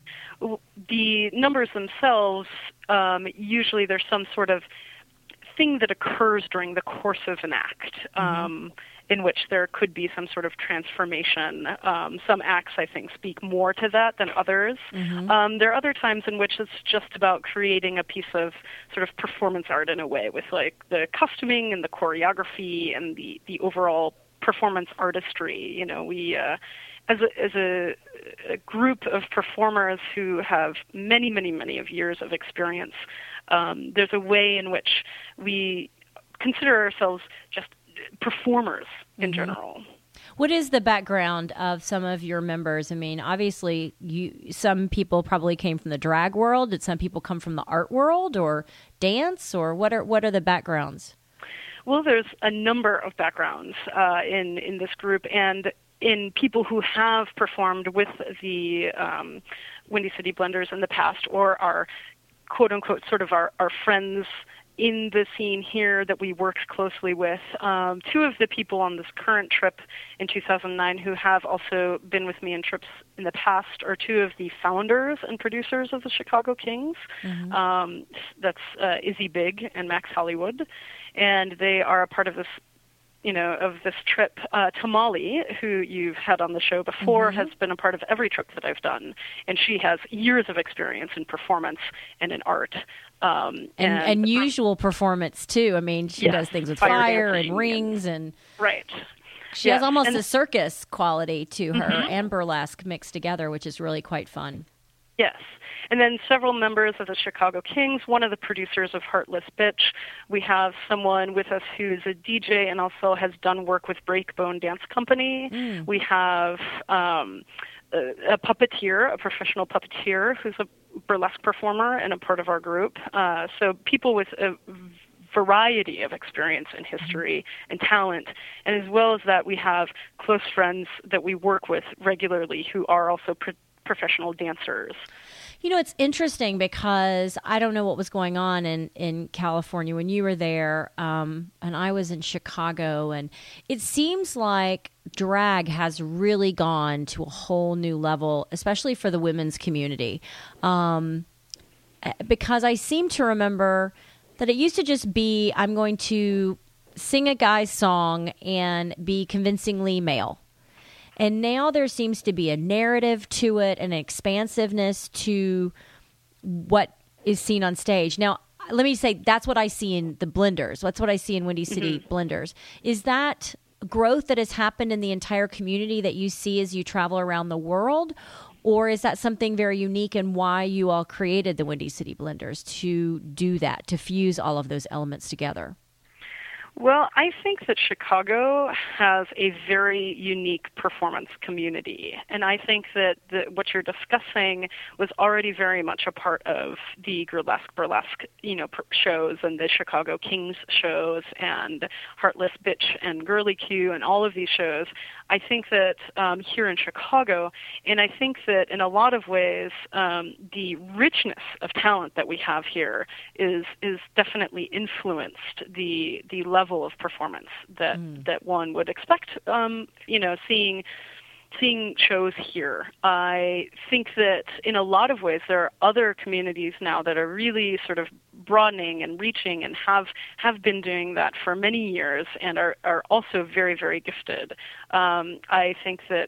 the numbers themselves, usually there's some sort of thing that occurs during the course of an act. In which there could be some sort of transformation. Some acts, I think, speak more to that than others. There are other times in which it's just about creating a piece of sort of performance art in a way, with like the costuming and the choreography and the overall performance artistry. We as a group of performers who have many, many, many of years of experience, there's a way in which we consider ourselves just performers in general. What is the background of some of your members? I mean, obviously, some people probably came from the drag world. Did some people come from the art world or dance, or what are the backgrounds? Well, there's a number of backgrounds in this group, and in people who have performed with the Windy City Blenders in the past, or are quote unquote sort of our friends in the scene here that we worked closely with. Two of the people on this current trip in 2009 who have also been with me in trips in the past are two of the founders and producers of the Chicago Kings. That's Izzy Big and Max Hollywood. And they are a part of this of this trip, Tamale, who you've had on the show before, has been a part of every trip that I've done, and she has years of experience in performance and in art. And usual performance, too. I mean, she does things with fire and rings. And right. She has almost a circus quality to her and burlesque mixed together, which is really quite fun. Yes. And then several members of the Chicago Kings, one of the producers of Heartless Bitch. We have someone with us who's a DJ and also has done work with Breakbone Dance Company. We have a puppeteer, a professional puppeteer, who's a burlesque performer and a part of our group. So people with a variety of experience and history and talent. And as well as that, we have close friends that we work with regularly who are also professional dancers. It's interesting because I don't know what was going on in California when you were there, and I was in Chicago, and it seems like drag has really gone to a whole new level, especially for the women's community, because I seem to remember that it used to just be, I'm going to sing a guy's song and be convincingly male. And now there seems to be a narrative to it, an expansiveness to what is seen on stage. Now, let me say, that's what I see in the Blenders. That's what I see in Windy City Blenders. Is that growth that has happened in the entire community that you see as you travel around the world? Or is that something very unique in why you all created the Windy City Blenders, to do that, to fuse all of those elements together? Well, I think that Chicago has a very unique performance community, and I think that what you're discussing was already very much a part of the burlesque, shows and the Chicago Kings shows and Heartless Bitch and Girly Q and all of these shows. I think that here in Chicago, and I think that in a lot of ways, the richness of talent that we have here is definitely influenced the level of performance that one would expect. Seeing shows here, I think that in a lot of ways there are other communities now that are really sort of broadening and reaching and have been doing that for many years and are also very, very gifted. I think that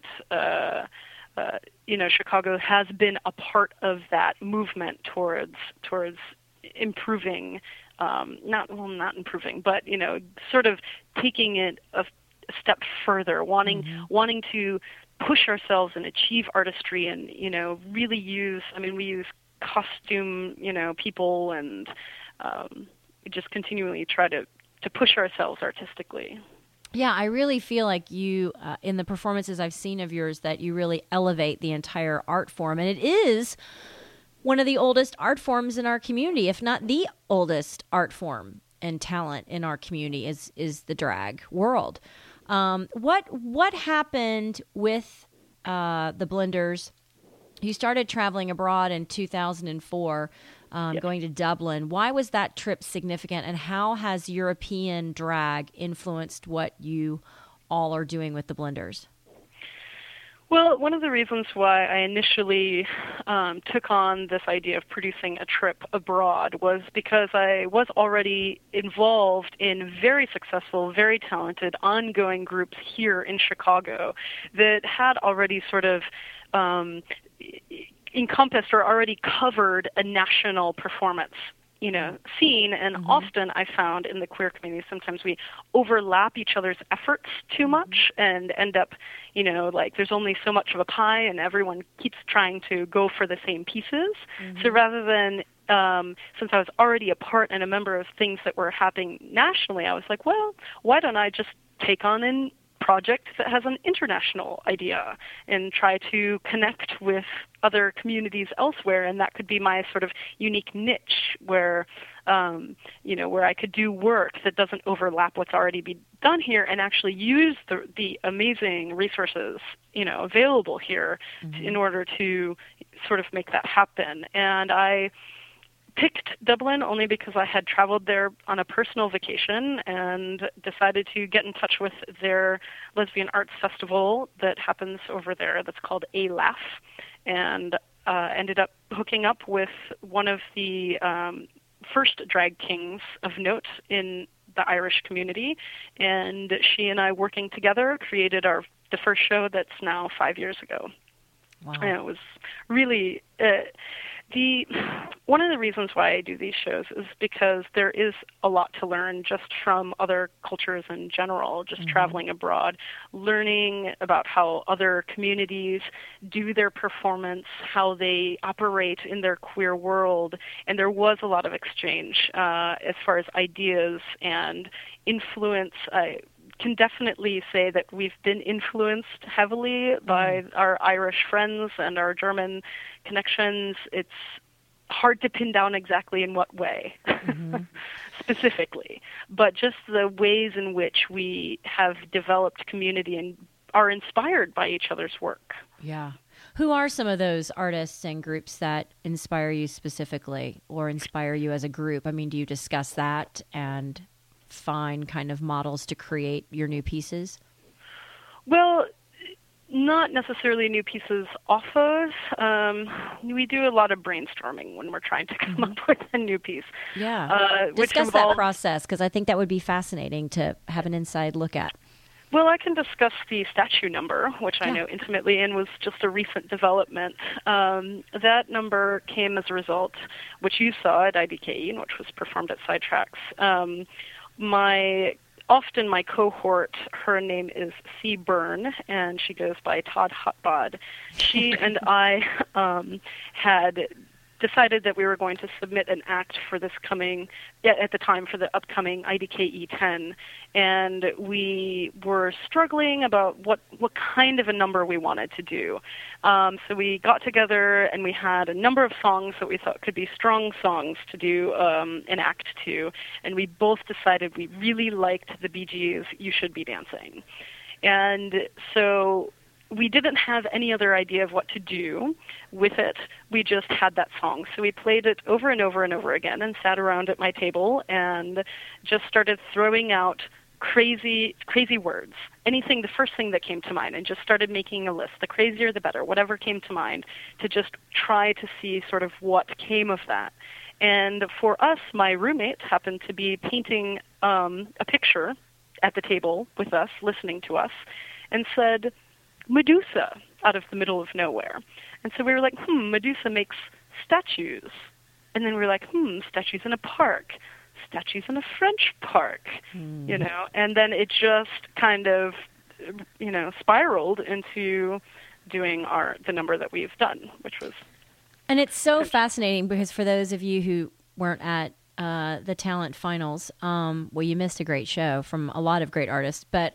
Chicago has been a part of that movement towards improving. Not improving, but sort of taking it a step further, wanting to push ourselves and achieve artistry, and really use. I mean, we use costume, people, and we just continually try to push ourselves artistically. Yeah, I really feel like you, in the performances I've seen of yours, that you really elevate the entire art form, and it is one of the oldest art forms in our community, if not the oldest art form and talent in our community is the drag world. What happened with the Blenders? You started traveling abroad in 2004, going to Dublin. Why was that trip significant, and how has European drag influenced what you all are doing with the Blenders? Well, one of the reasons why I initially took on this idea of producing a trip abroad was because I was already involved in very successful, very talented, ongoing groups here in Chicago that had already sort of encompassed or already covered a national performance scene. And often I found in the queer community, sometimes we overlap each other's efforts too much and end up, like there's only so much of a pie and everyone keeps trying to go for the same pieces. So rather than, since I was already a part and a member of things that were happening nationally, I was like, well, why don't I just take on a project that has an international idea and try to connect with other communities elsewhere, and that could be my sort of unique niche where where I could do work that doesn't overlap what's already been done here and actually use the amazing resources available here in order to sort of make that happen. And I picked Dublin only because I had traveled there on a personal vacation and decided to get in touch with their lesbian arts festival that happens over there that's called A-Laugh, and ended up hooking up with one of the first drag kings of note in the Irish community, and she and I working together created the first show that's now 5 years ago. Wow. And it was really one of the reasons why I do these shows is because there is a lot to learn just from other cultures in general, just traveling abroad, learning about how other communities do their performance, how they operate in their queer world. And there was a lot of exchange as far as ideas and influence. I can definitely say that we've been influenced heavily by our Irish friends and our German connections. It's hard to pin down exactly in what way specifically, but just the ways in which we have developed community and are inspired by each other's work. Yeah. Who are some of those artists and groups that inspire you specifically or inspire you as a group? I mean, do you discuss that and find kind of models to create your new pieces? Well, not necessarily new pieces off of. We do a lot of brainstorming when we're trying to come up with a new piece. Yeah. Discuss that process, because I think that would be fascinating to have an inside look at. Well, I can discuss the statue number, which I know intimately and was just a recent development. That number came as a result, which you saw at IBKE and which was performed at Sidetracks. Often my cohort, her name is C. Byrne, and she goes by Todd Hotbod. She and I had decided that we were going to submit an act for this at the time for the upcoming IDKE 10, and we were struggling about what kind of a number we wanted to do. So we got together and we had a number of songs that we thought could be strong songs to do an act to, and we both decided we really liked the Bee Gees' You Should Be Dancing. And so we didn't have any other idea of what to do with it. We just had that song. So we played it over and over and over again and sat around at my table and just started throwing out crazy words. The first thing that came to mind, and just started making a list. The crazier the better, whatever came to mind, to just try to see sort of what came of that. And for us, my roommate happened to be painting a picture at the table with us, listening to us, and said, Medusa, out of the middle of nowhere. And so we were like, Medusa makes statues. And then we were like, statues in a park, statues in a French park, and then it just kind of, spiraled into doing the number that we've done, which was. And it's so fascinating because for those of you who weren't at the talent finals, you missed a great show from a lot of great artists, but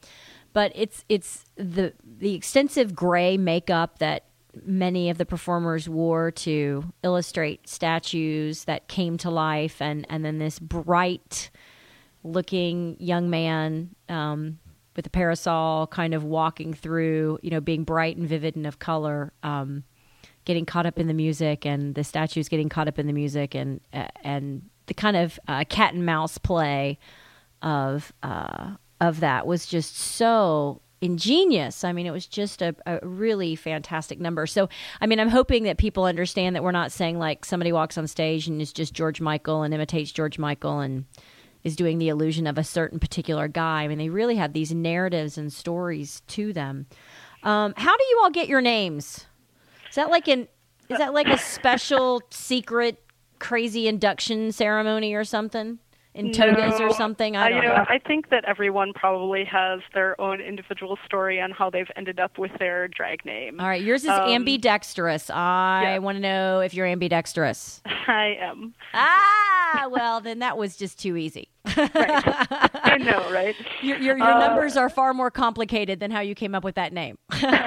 it's the extensive gray makeup that many of the performers wore to illustrate statues that came to life, and then this bright-looking young man with a parasol kind of walking through, being bright and vivid and of color, getting caught up in the music, and the statues getting caught up in the music, and the kind of cat and mouse play of that was just so ingenious. I mean, it was just a really fantastic number. So, I mean, I'm hoping that people understand that we're not saying like somebody walks on stage and is just George Michael and imitates George Michael and is doing the illusion of a certain particular guy. I mean, they really have these narratives and stories to them. How do you all get your names? Is that like a special secret crazy induction ceremony or something? In togas or something? I don't know. I think that everyone probably has their own individual story on how they've ended up with their drag name. All right, yours is ambidextrous. I want to know if you're ambidextrous. I am. Well, then that was just too easy. Right. I know, right? Your numbers are far more complicated than how you came up with that name.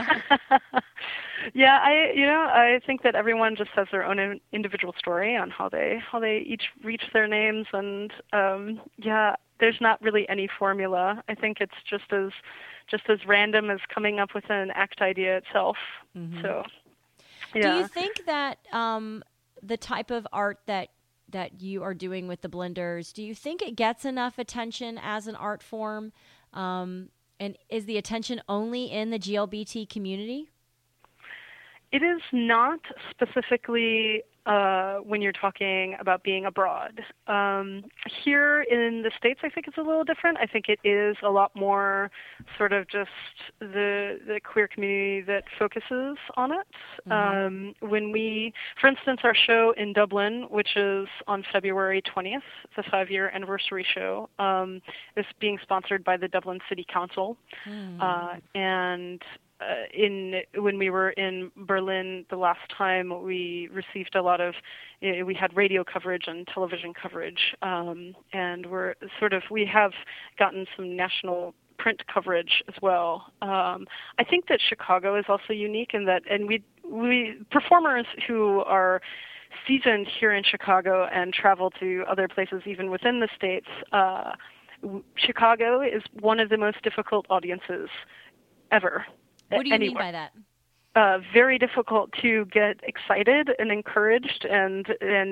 Yeah, I think that everyone just has their own individual story on how they each reach their names, and there's not really any formula. I think it's just as random as coming up with an act idea itself. Mm-hmm. So, yeah. Do you think that the type of art that you are doing with the Blenders, do you think it gets enough attention as an art form? And is the attention only in the GLBT community? It is not specifically when you're talking about being abroad. Here in the States, I think it's a little different. I think it is a lot more sort of just the queer community that focuses on it. When we, for instance, our show in Dublin, which is on February 20th, the 5-year anniversary show, is being sponsored by the Dublin City Council. And when we were in Berlin the last time, we received a lot of, we had radio coverage and television coverage, and we have gotten some national print coverage as well. I think that Chicago is also unique in that, and we performers who are seasoned here in Chicago and travel to other places even within the States, Chicago is one of the most difficult audiences ever. What do you anywhere. mean by that? Very difficult to get excited and encouraged and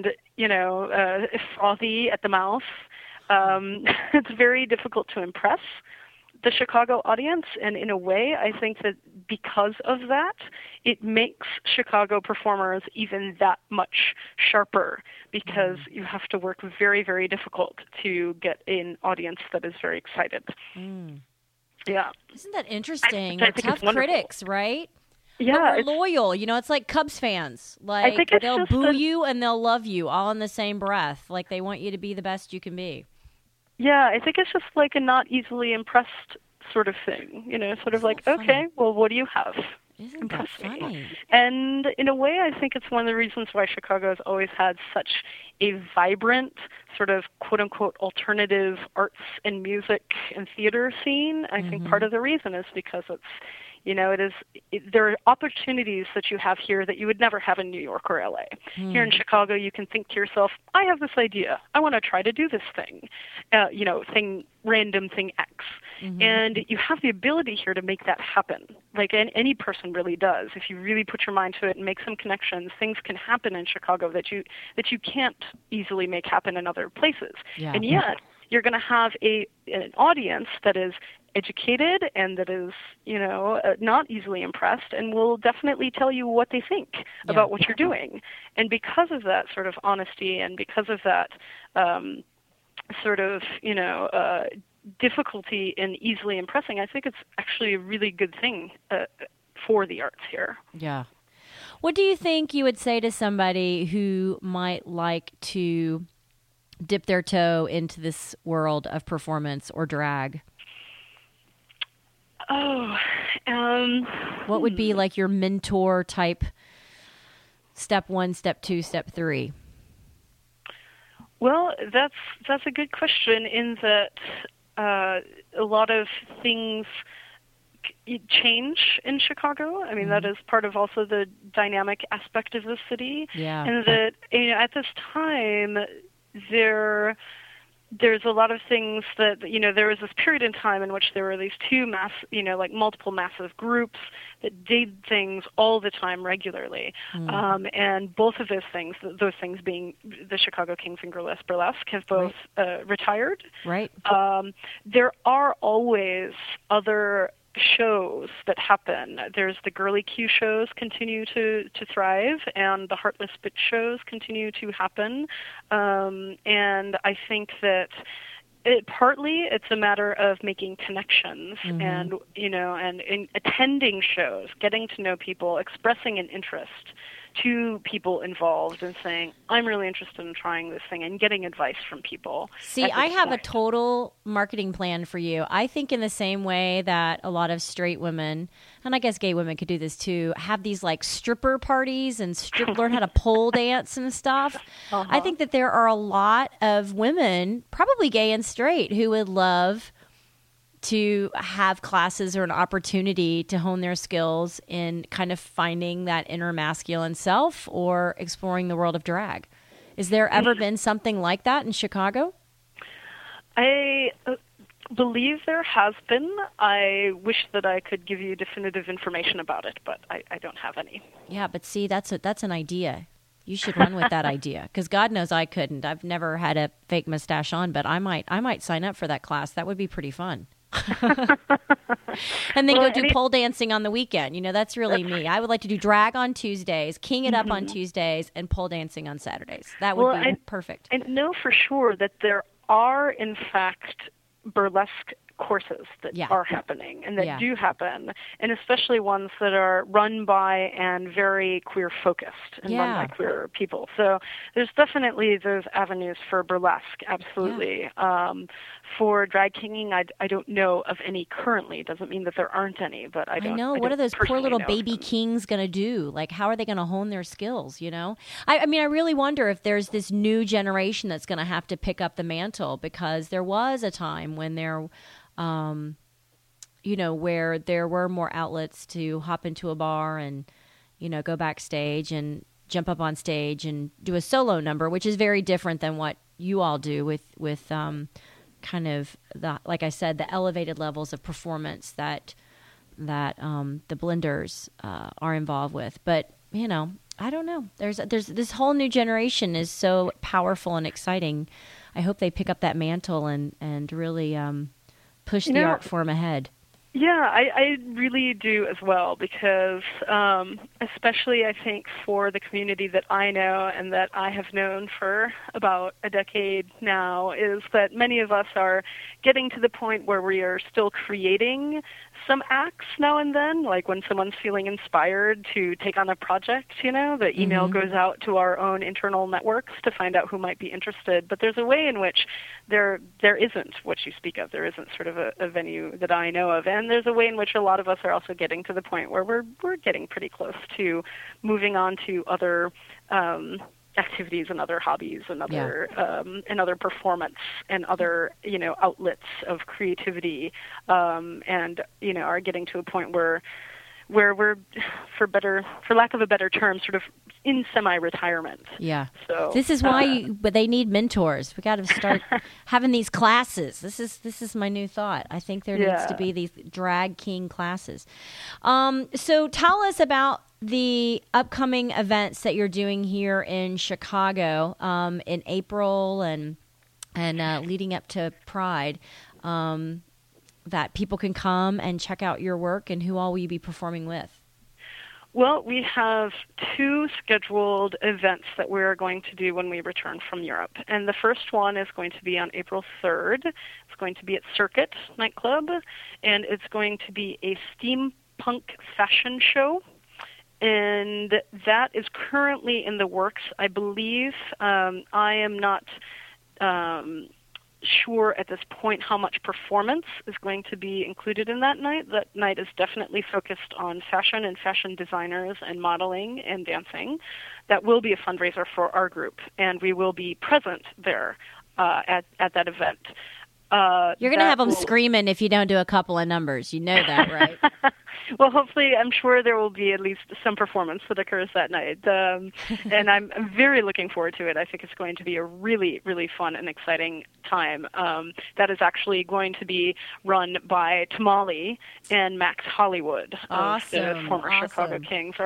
frothy at the mouth. It's very difficult to impress the Chicago audience, and in a way, I think that because of that, it makes Chicago performers even that much sharper, because you have to work very, very difficult to get an audience that is very excited. Yeah. Isn't that interesting? I We're think tough it's wonderful. critics, right? Yeah. But we're loyal. It's like Cubs fans. Like, I think it's they'll just boo you and they'll love you all in the same breath. Like, they want you to be the best you can be. Yeah, I think it's just like a not easily impressed sort of thing. Sort of like, okay, well, what do you have? Isn't that funny? And in a way, I think it's one of the reasons why Chicago has always had such a vibrant sort of quote-unquote alternative arts and music and theater scene. I think part of the reason is because there are opportunities that you have here that you would never have in New York or LA. Here in Chicago, you can think to yourself, I have this idea. I want to try to do this thing, random thing X. And you have the ability here to make that happen. Like any person really does. If you really put your mind to it and make some connections, things can happen in Chicago that you can't easily make happen in other places. Yeah. And yet, you're going to have an audience that is educated and that is, not easily impressed and will definitely tell you what they think about what you're doing. And because of that sort of honesty and because of that difficulty in easily impressing, I think it's actually a really good thing for the arts here. Yeah. What do you think you would say to somebody who might like to dip their toe into this world of performance or drag? What would be like your mentor type step 1, step 2, step 3? Well, that's a good question in that a lot of things change in Chicago. I mean, that is part of also the dynamic aspect of the city. Yeah. And that at this time, there's a lot of things that, there was this period in time in which there were these two multiple massive groups that did things all the time regularly. And both of those things being the Chicago Kings and Burlesque, have both retired. Right. There are always other shows that happen. There's the Girly Q shows continue to thrive, and the Heartless Bitch shows continue to happen. And I think that partly it's a matter of making connections and attending shows, getting to know people, expressing an interest to people involved and saying, I'm really interested in trying this thing, and getting advice from people. See, I have a total marketing plan for you. I think in the same way that a lot of straight women, and I guess gay women could do this too, have these like stripper parties and learn how to pole dance and stuff. I think that there are a lot of women, probably gay and straight, who would love to have classes or an opportunity to hone their skills in kind of finding that inner masculine self or exploring the world of drag. Is there ever been something like that in Chicago? I believe there has been. I wish that I could give you definitive information about it, but I don't have any. Yeah, but see, that's an idea. You should run with that idea, because God knows I couldn't. I've never had a fake mustache on, but I might sign up for that class. That would be pretty fun. And then Well, go do pole dancing on the weekend. That's really me. I would like to do drag on Tuesdays, king it up on Tuesdays, and pole dancing on Saturdays. That would be perfect. I know for sure that there are, in fact, burlesque courses that are happening and that do happen, and especially ones that are run by and very queer focused and run by queer people. So there's definitely those avenues for burlesque, absolutely. For drag kinging, I don't know of any currently. Doesn't mean that there aren't any, but I don't. What are those poor little baby kings going to do? Like, how are they going to hone their skills, I mean, I really wonder if there's this new generation that's going to have to pick up the mantle, because there was a time when there where there were more outlets to hop into a bar and, go backstage and jump up on stage and do a solo number, which is very different than what you all do with kind of like I said, the elevated levels of performance that the Blenders are involved with. But, I don't know. There's this whole new generation is so powerful and exciting. I hope they pick up that mantle and really push the art form ahead. Yeah, I really do as well, because especially I think for the community that I know and that I have known for about a decade now, is that many of us are getting to the point where we are still creating some acts now and then, like when someone's feeling inspired to take on a project, the email goes out to our own internal networks to find out who might be interested. But there's a way in which there isn't what you speak of. There isn't sort of a venue that I know of. And there's a way in which a lot of us are also getting to the point where we're getting pretty close to moving on to other activities and other hobbies and other performance and other outlets of creativity, and are getting to a point where we're for lack of a better term, sort of in semi-retirement. Yeah. So this is why but they need mentors. We got to start having these classes. This is my new thought. I think there needs to be these drag king classes. So tell us about the upcoming events that you're doing here in Chicago in April and leading up to Pride, that people can come and check out your work, and who all will you be performing with? Well, we have 2 scheduled events that we're going to do when we return from Europe. And the first one is going to be on April 3rd. It's going to be at Circuit Nightclub, and it's going to be a steampunk fashion show. And that is currently in the works, I believe. I am not sure at this point how much performance is going to be included in that night. That night is definitely focused on fashion and fashion designers and modeling and dancing. That will be a fundraiser for our group, and we will be present there at that event. You're going to have them screaming if you don't do a couple of numbers. You know that, right? Well, hopefully, I'm sure there will be at least some performance that occurs that night. And I'm very looking forward to it. I think it's going to be a really, really fun and exciting time. That is actually going to be run by Tamale and Max Hollywood of the former Chicago Kings.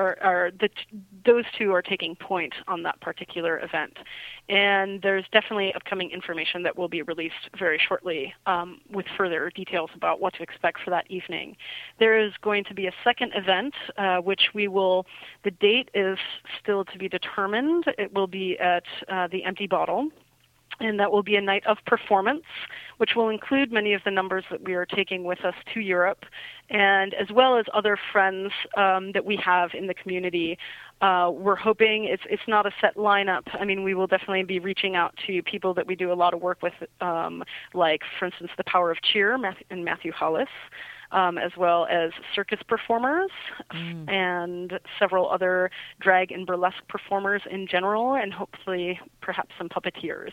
Those 2 are taking point on that particular event. And there's definitely upcoming information that will be released very shortly with further details about what to expect for that evening. There is going to be a second event, which the date is still to be determined. It will be at the Empty Bottle. And that will be a night of performance, which will include many of the numbers that we are taking with us to Europe, and as well as other friends that we have in the community. We're hoping it's not a set lineup. I mean, we will definitely be reaching out to people that we do a lot of work with, like, for instance, The Power of Cheer and Matthew Hollis, as well as circus performers and several other drag and burlesque performers in general, and hopefully perhaps some puppeteers.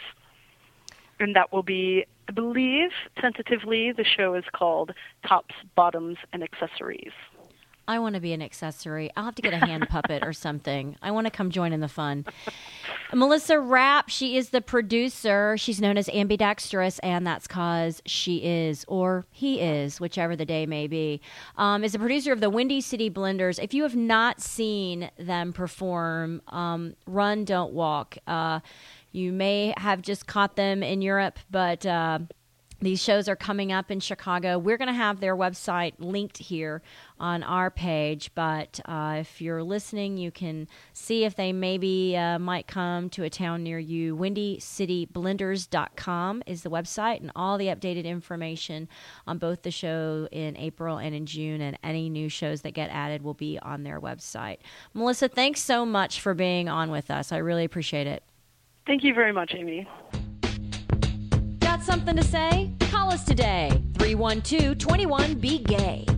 And that will be, I believe, tentatively, the show is called Tops, Bottoms, and Accessories. I want to be an accessory. I'll have to get a hand puppet or something. I want to come join in the fun. Melissa Rapp, she is the producer. She's known as Ambidextrous, and that's because she is, or he is, whichever the day may be, is the producer of the Windy City Blenders. If you have not seen them perform, Run, Don't Walk. You may have just caught them in Europe, but These shows are coming up in Chicago. We're going to have their website linked here on our page, but if you're listening, you can see if they maybe might come to a town near you. WindyCityBlenders.com is the website, and all the updated information on both the show in April and in June, and any new shows that get added will be on their website. Melissa, thanks so much for being on with us. I really appreciate it. Thank you very much, Amy. Got something to say? Call us today, 312-21-BE-GAY.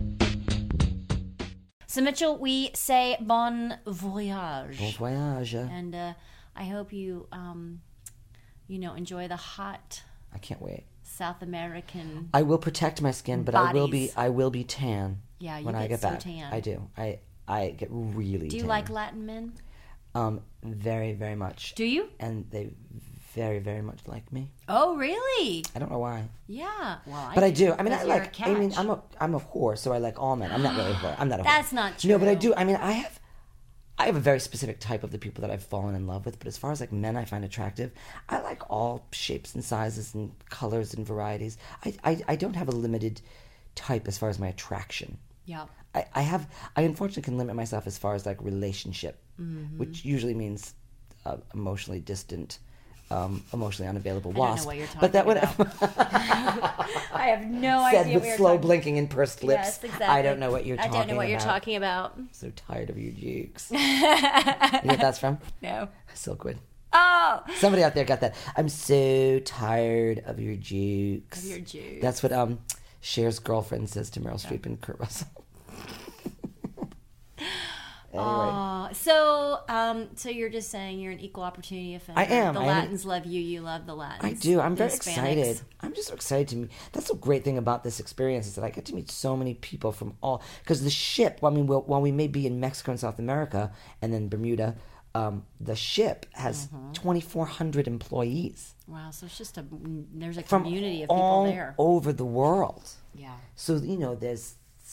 So, Mitchell, we say bon voyage. Bon voyage. And I hope you, enjoy the hot I can't wait. South American I will protect my skin, but bodies. I will be tan. Yeah, you when get I get so back. tan. I do. I get really Do you tan. like Latin men? Very, very much. Do you? And they very, very much like me. Oh, really? I don't know why. Yeah. Well, But I do. I mean, because I you're a like. I mean, catch. I'm a whore, so I like all men. I'm not really a whore. I'm not a whore. That's not true. No, but I do. I mean, I have a very specific type of the people that I've fallen in love with. But as far as like men, I find attractive. I like all shapes and sizes and colors and varieties. I don't have a limited type as far as my attraction. Yeah. I unfortunately can limit myself as far as like relationship, which usually means emotionally distant, emotionally unavailable wasp. I don't know what you're talking but that would I have no said idea with what you're slow talking blinking and pursed lips. Yes, exactly. I don't know what you're talking about. I don't know what you're talking about. I'm so tired of your jukes. You know what that's from? No. Silkwood. Oh! Somebody out there got that. I'm so tired of your jukes. Of your jukes. That's what Cher's girlfriend says to Meryl Streep and Kurt Russell. Anyway. So you're just saying you're an equal opportunity offender. I am. The I am. Latins love you. You love the Latins. I do. I'm The very Hispanics. excited. I'm just so excited to meet. That's the great thing about this experience is that I get to meet so many people from all. Because the ship, I mean, while we may be in Mexico and South America and then Bermuda, the ship has 2,400 employees. Wow. So it's just there's a From community of people all there. over the world. Yeah. So, there's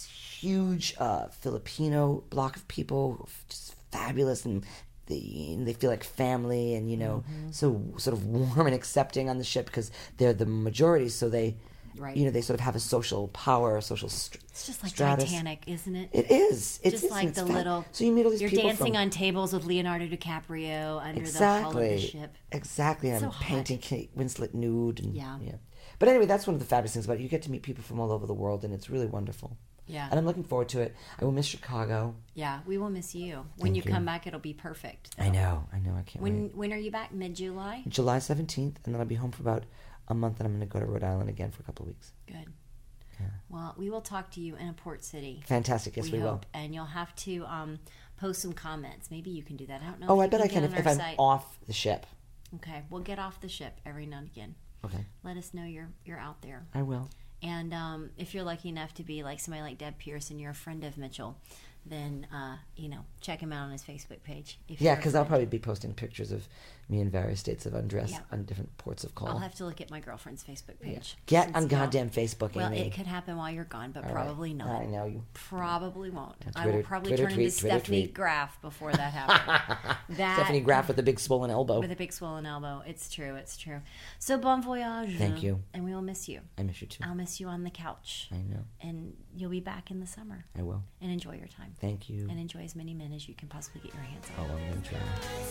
huge Filipino block of people, just fabulous, and they feel like family, and so sort of warm and accepting on the ship because they're the majority. So they, they sort of have a social power, a social. It's just like stratus. Titanic, isn't it? It is. It's just like it's the fab- little. So you meet all these You're people dancing from, on tables with Leonardo DiCaprio under the hull of the ship. Exactly. So I'm hot. painting Kate Winslet nude. And, Yeah. But anyway, that's one of the fabulous things about it. You get to meet people from all over the world, and it's really wonderful. Yeah. And I'm looking forward to it. I will miss Chicago. Yeah, we will miss you. When Thank you you. come back, it'll be perfect. I know. I can't wait. When are you back? Mid-July? July 17th, and then I'll be home for about a month, and I'm going to go to Rhode Island again for a couple of weeks. Good. Yeah. Well, we will talk to you in a port city. Fantastic. Yes, we will. hope. And you'll have to post some comments. Maybe you can do that. I don't know. Oh, if I you bet I can get on if our I'm site. off the ship. Okay, we'll get off the ship every now and again. Okay. Let us know you're out there. I will. And if you're lucky enough to be like somebody like Deb Pierce and you're a friend of Mitchell, then check him out on his Facebook page. Yeah, because I'll probably be posting pictures of me in various states of undress Yeah. on different ports of call. I'll have to look at my girlfriend's Facebook page. Get since, on goddamn Facebook, Well, Amy. it could happen while you're gone, but All probably right. not. I know you. Probably won't. Twitter- I will probably Twitter turn tweet, into Twitter Stephanie tweet. Graff before that happens. Stephanie Graff with a big swollen elbow. With a big swollen elbow. It's true. It's true. So bon voyage. Thank you. And we will miss you. I miss you too. I'll miss you on the couch. I know. And you'll be back in the summer. I will. And enjoy your time. Thank you. And enjoy as many men as you can possibly get your hands Oh, on. I'm going to try.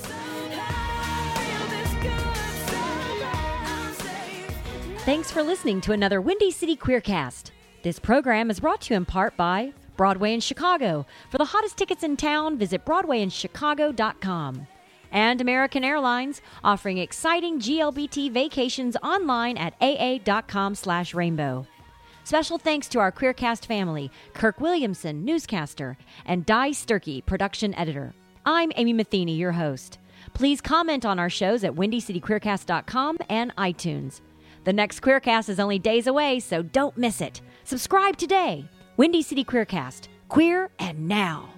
Thanks for listening to another Windy City Queercast. This program is brought to you in part by Broadway in Chicago. For the hottest tickets in town, visit BroadwayInChicago.com. And American Airlines, offering exciting GLBT vacations online at aa.com/rainbow. Special thanks to our Queercast family, Kirk Williamson, newscaster, and Di Sturkey, production editor. I'm Amy Matheny, your host. Please comment on our shows at WindyCityQueercast.com and iTunes. The next Queercast is only days away, so don't miss it. Subscribe today. Windy City Queercast. Queer and now.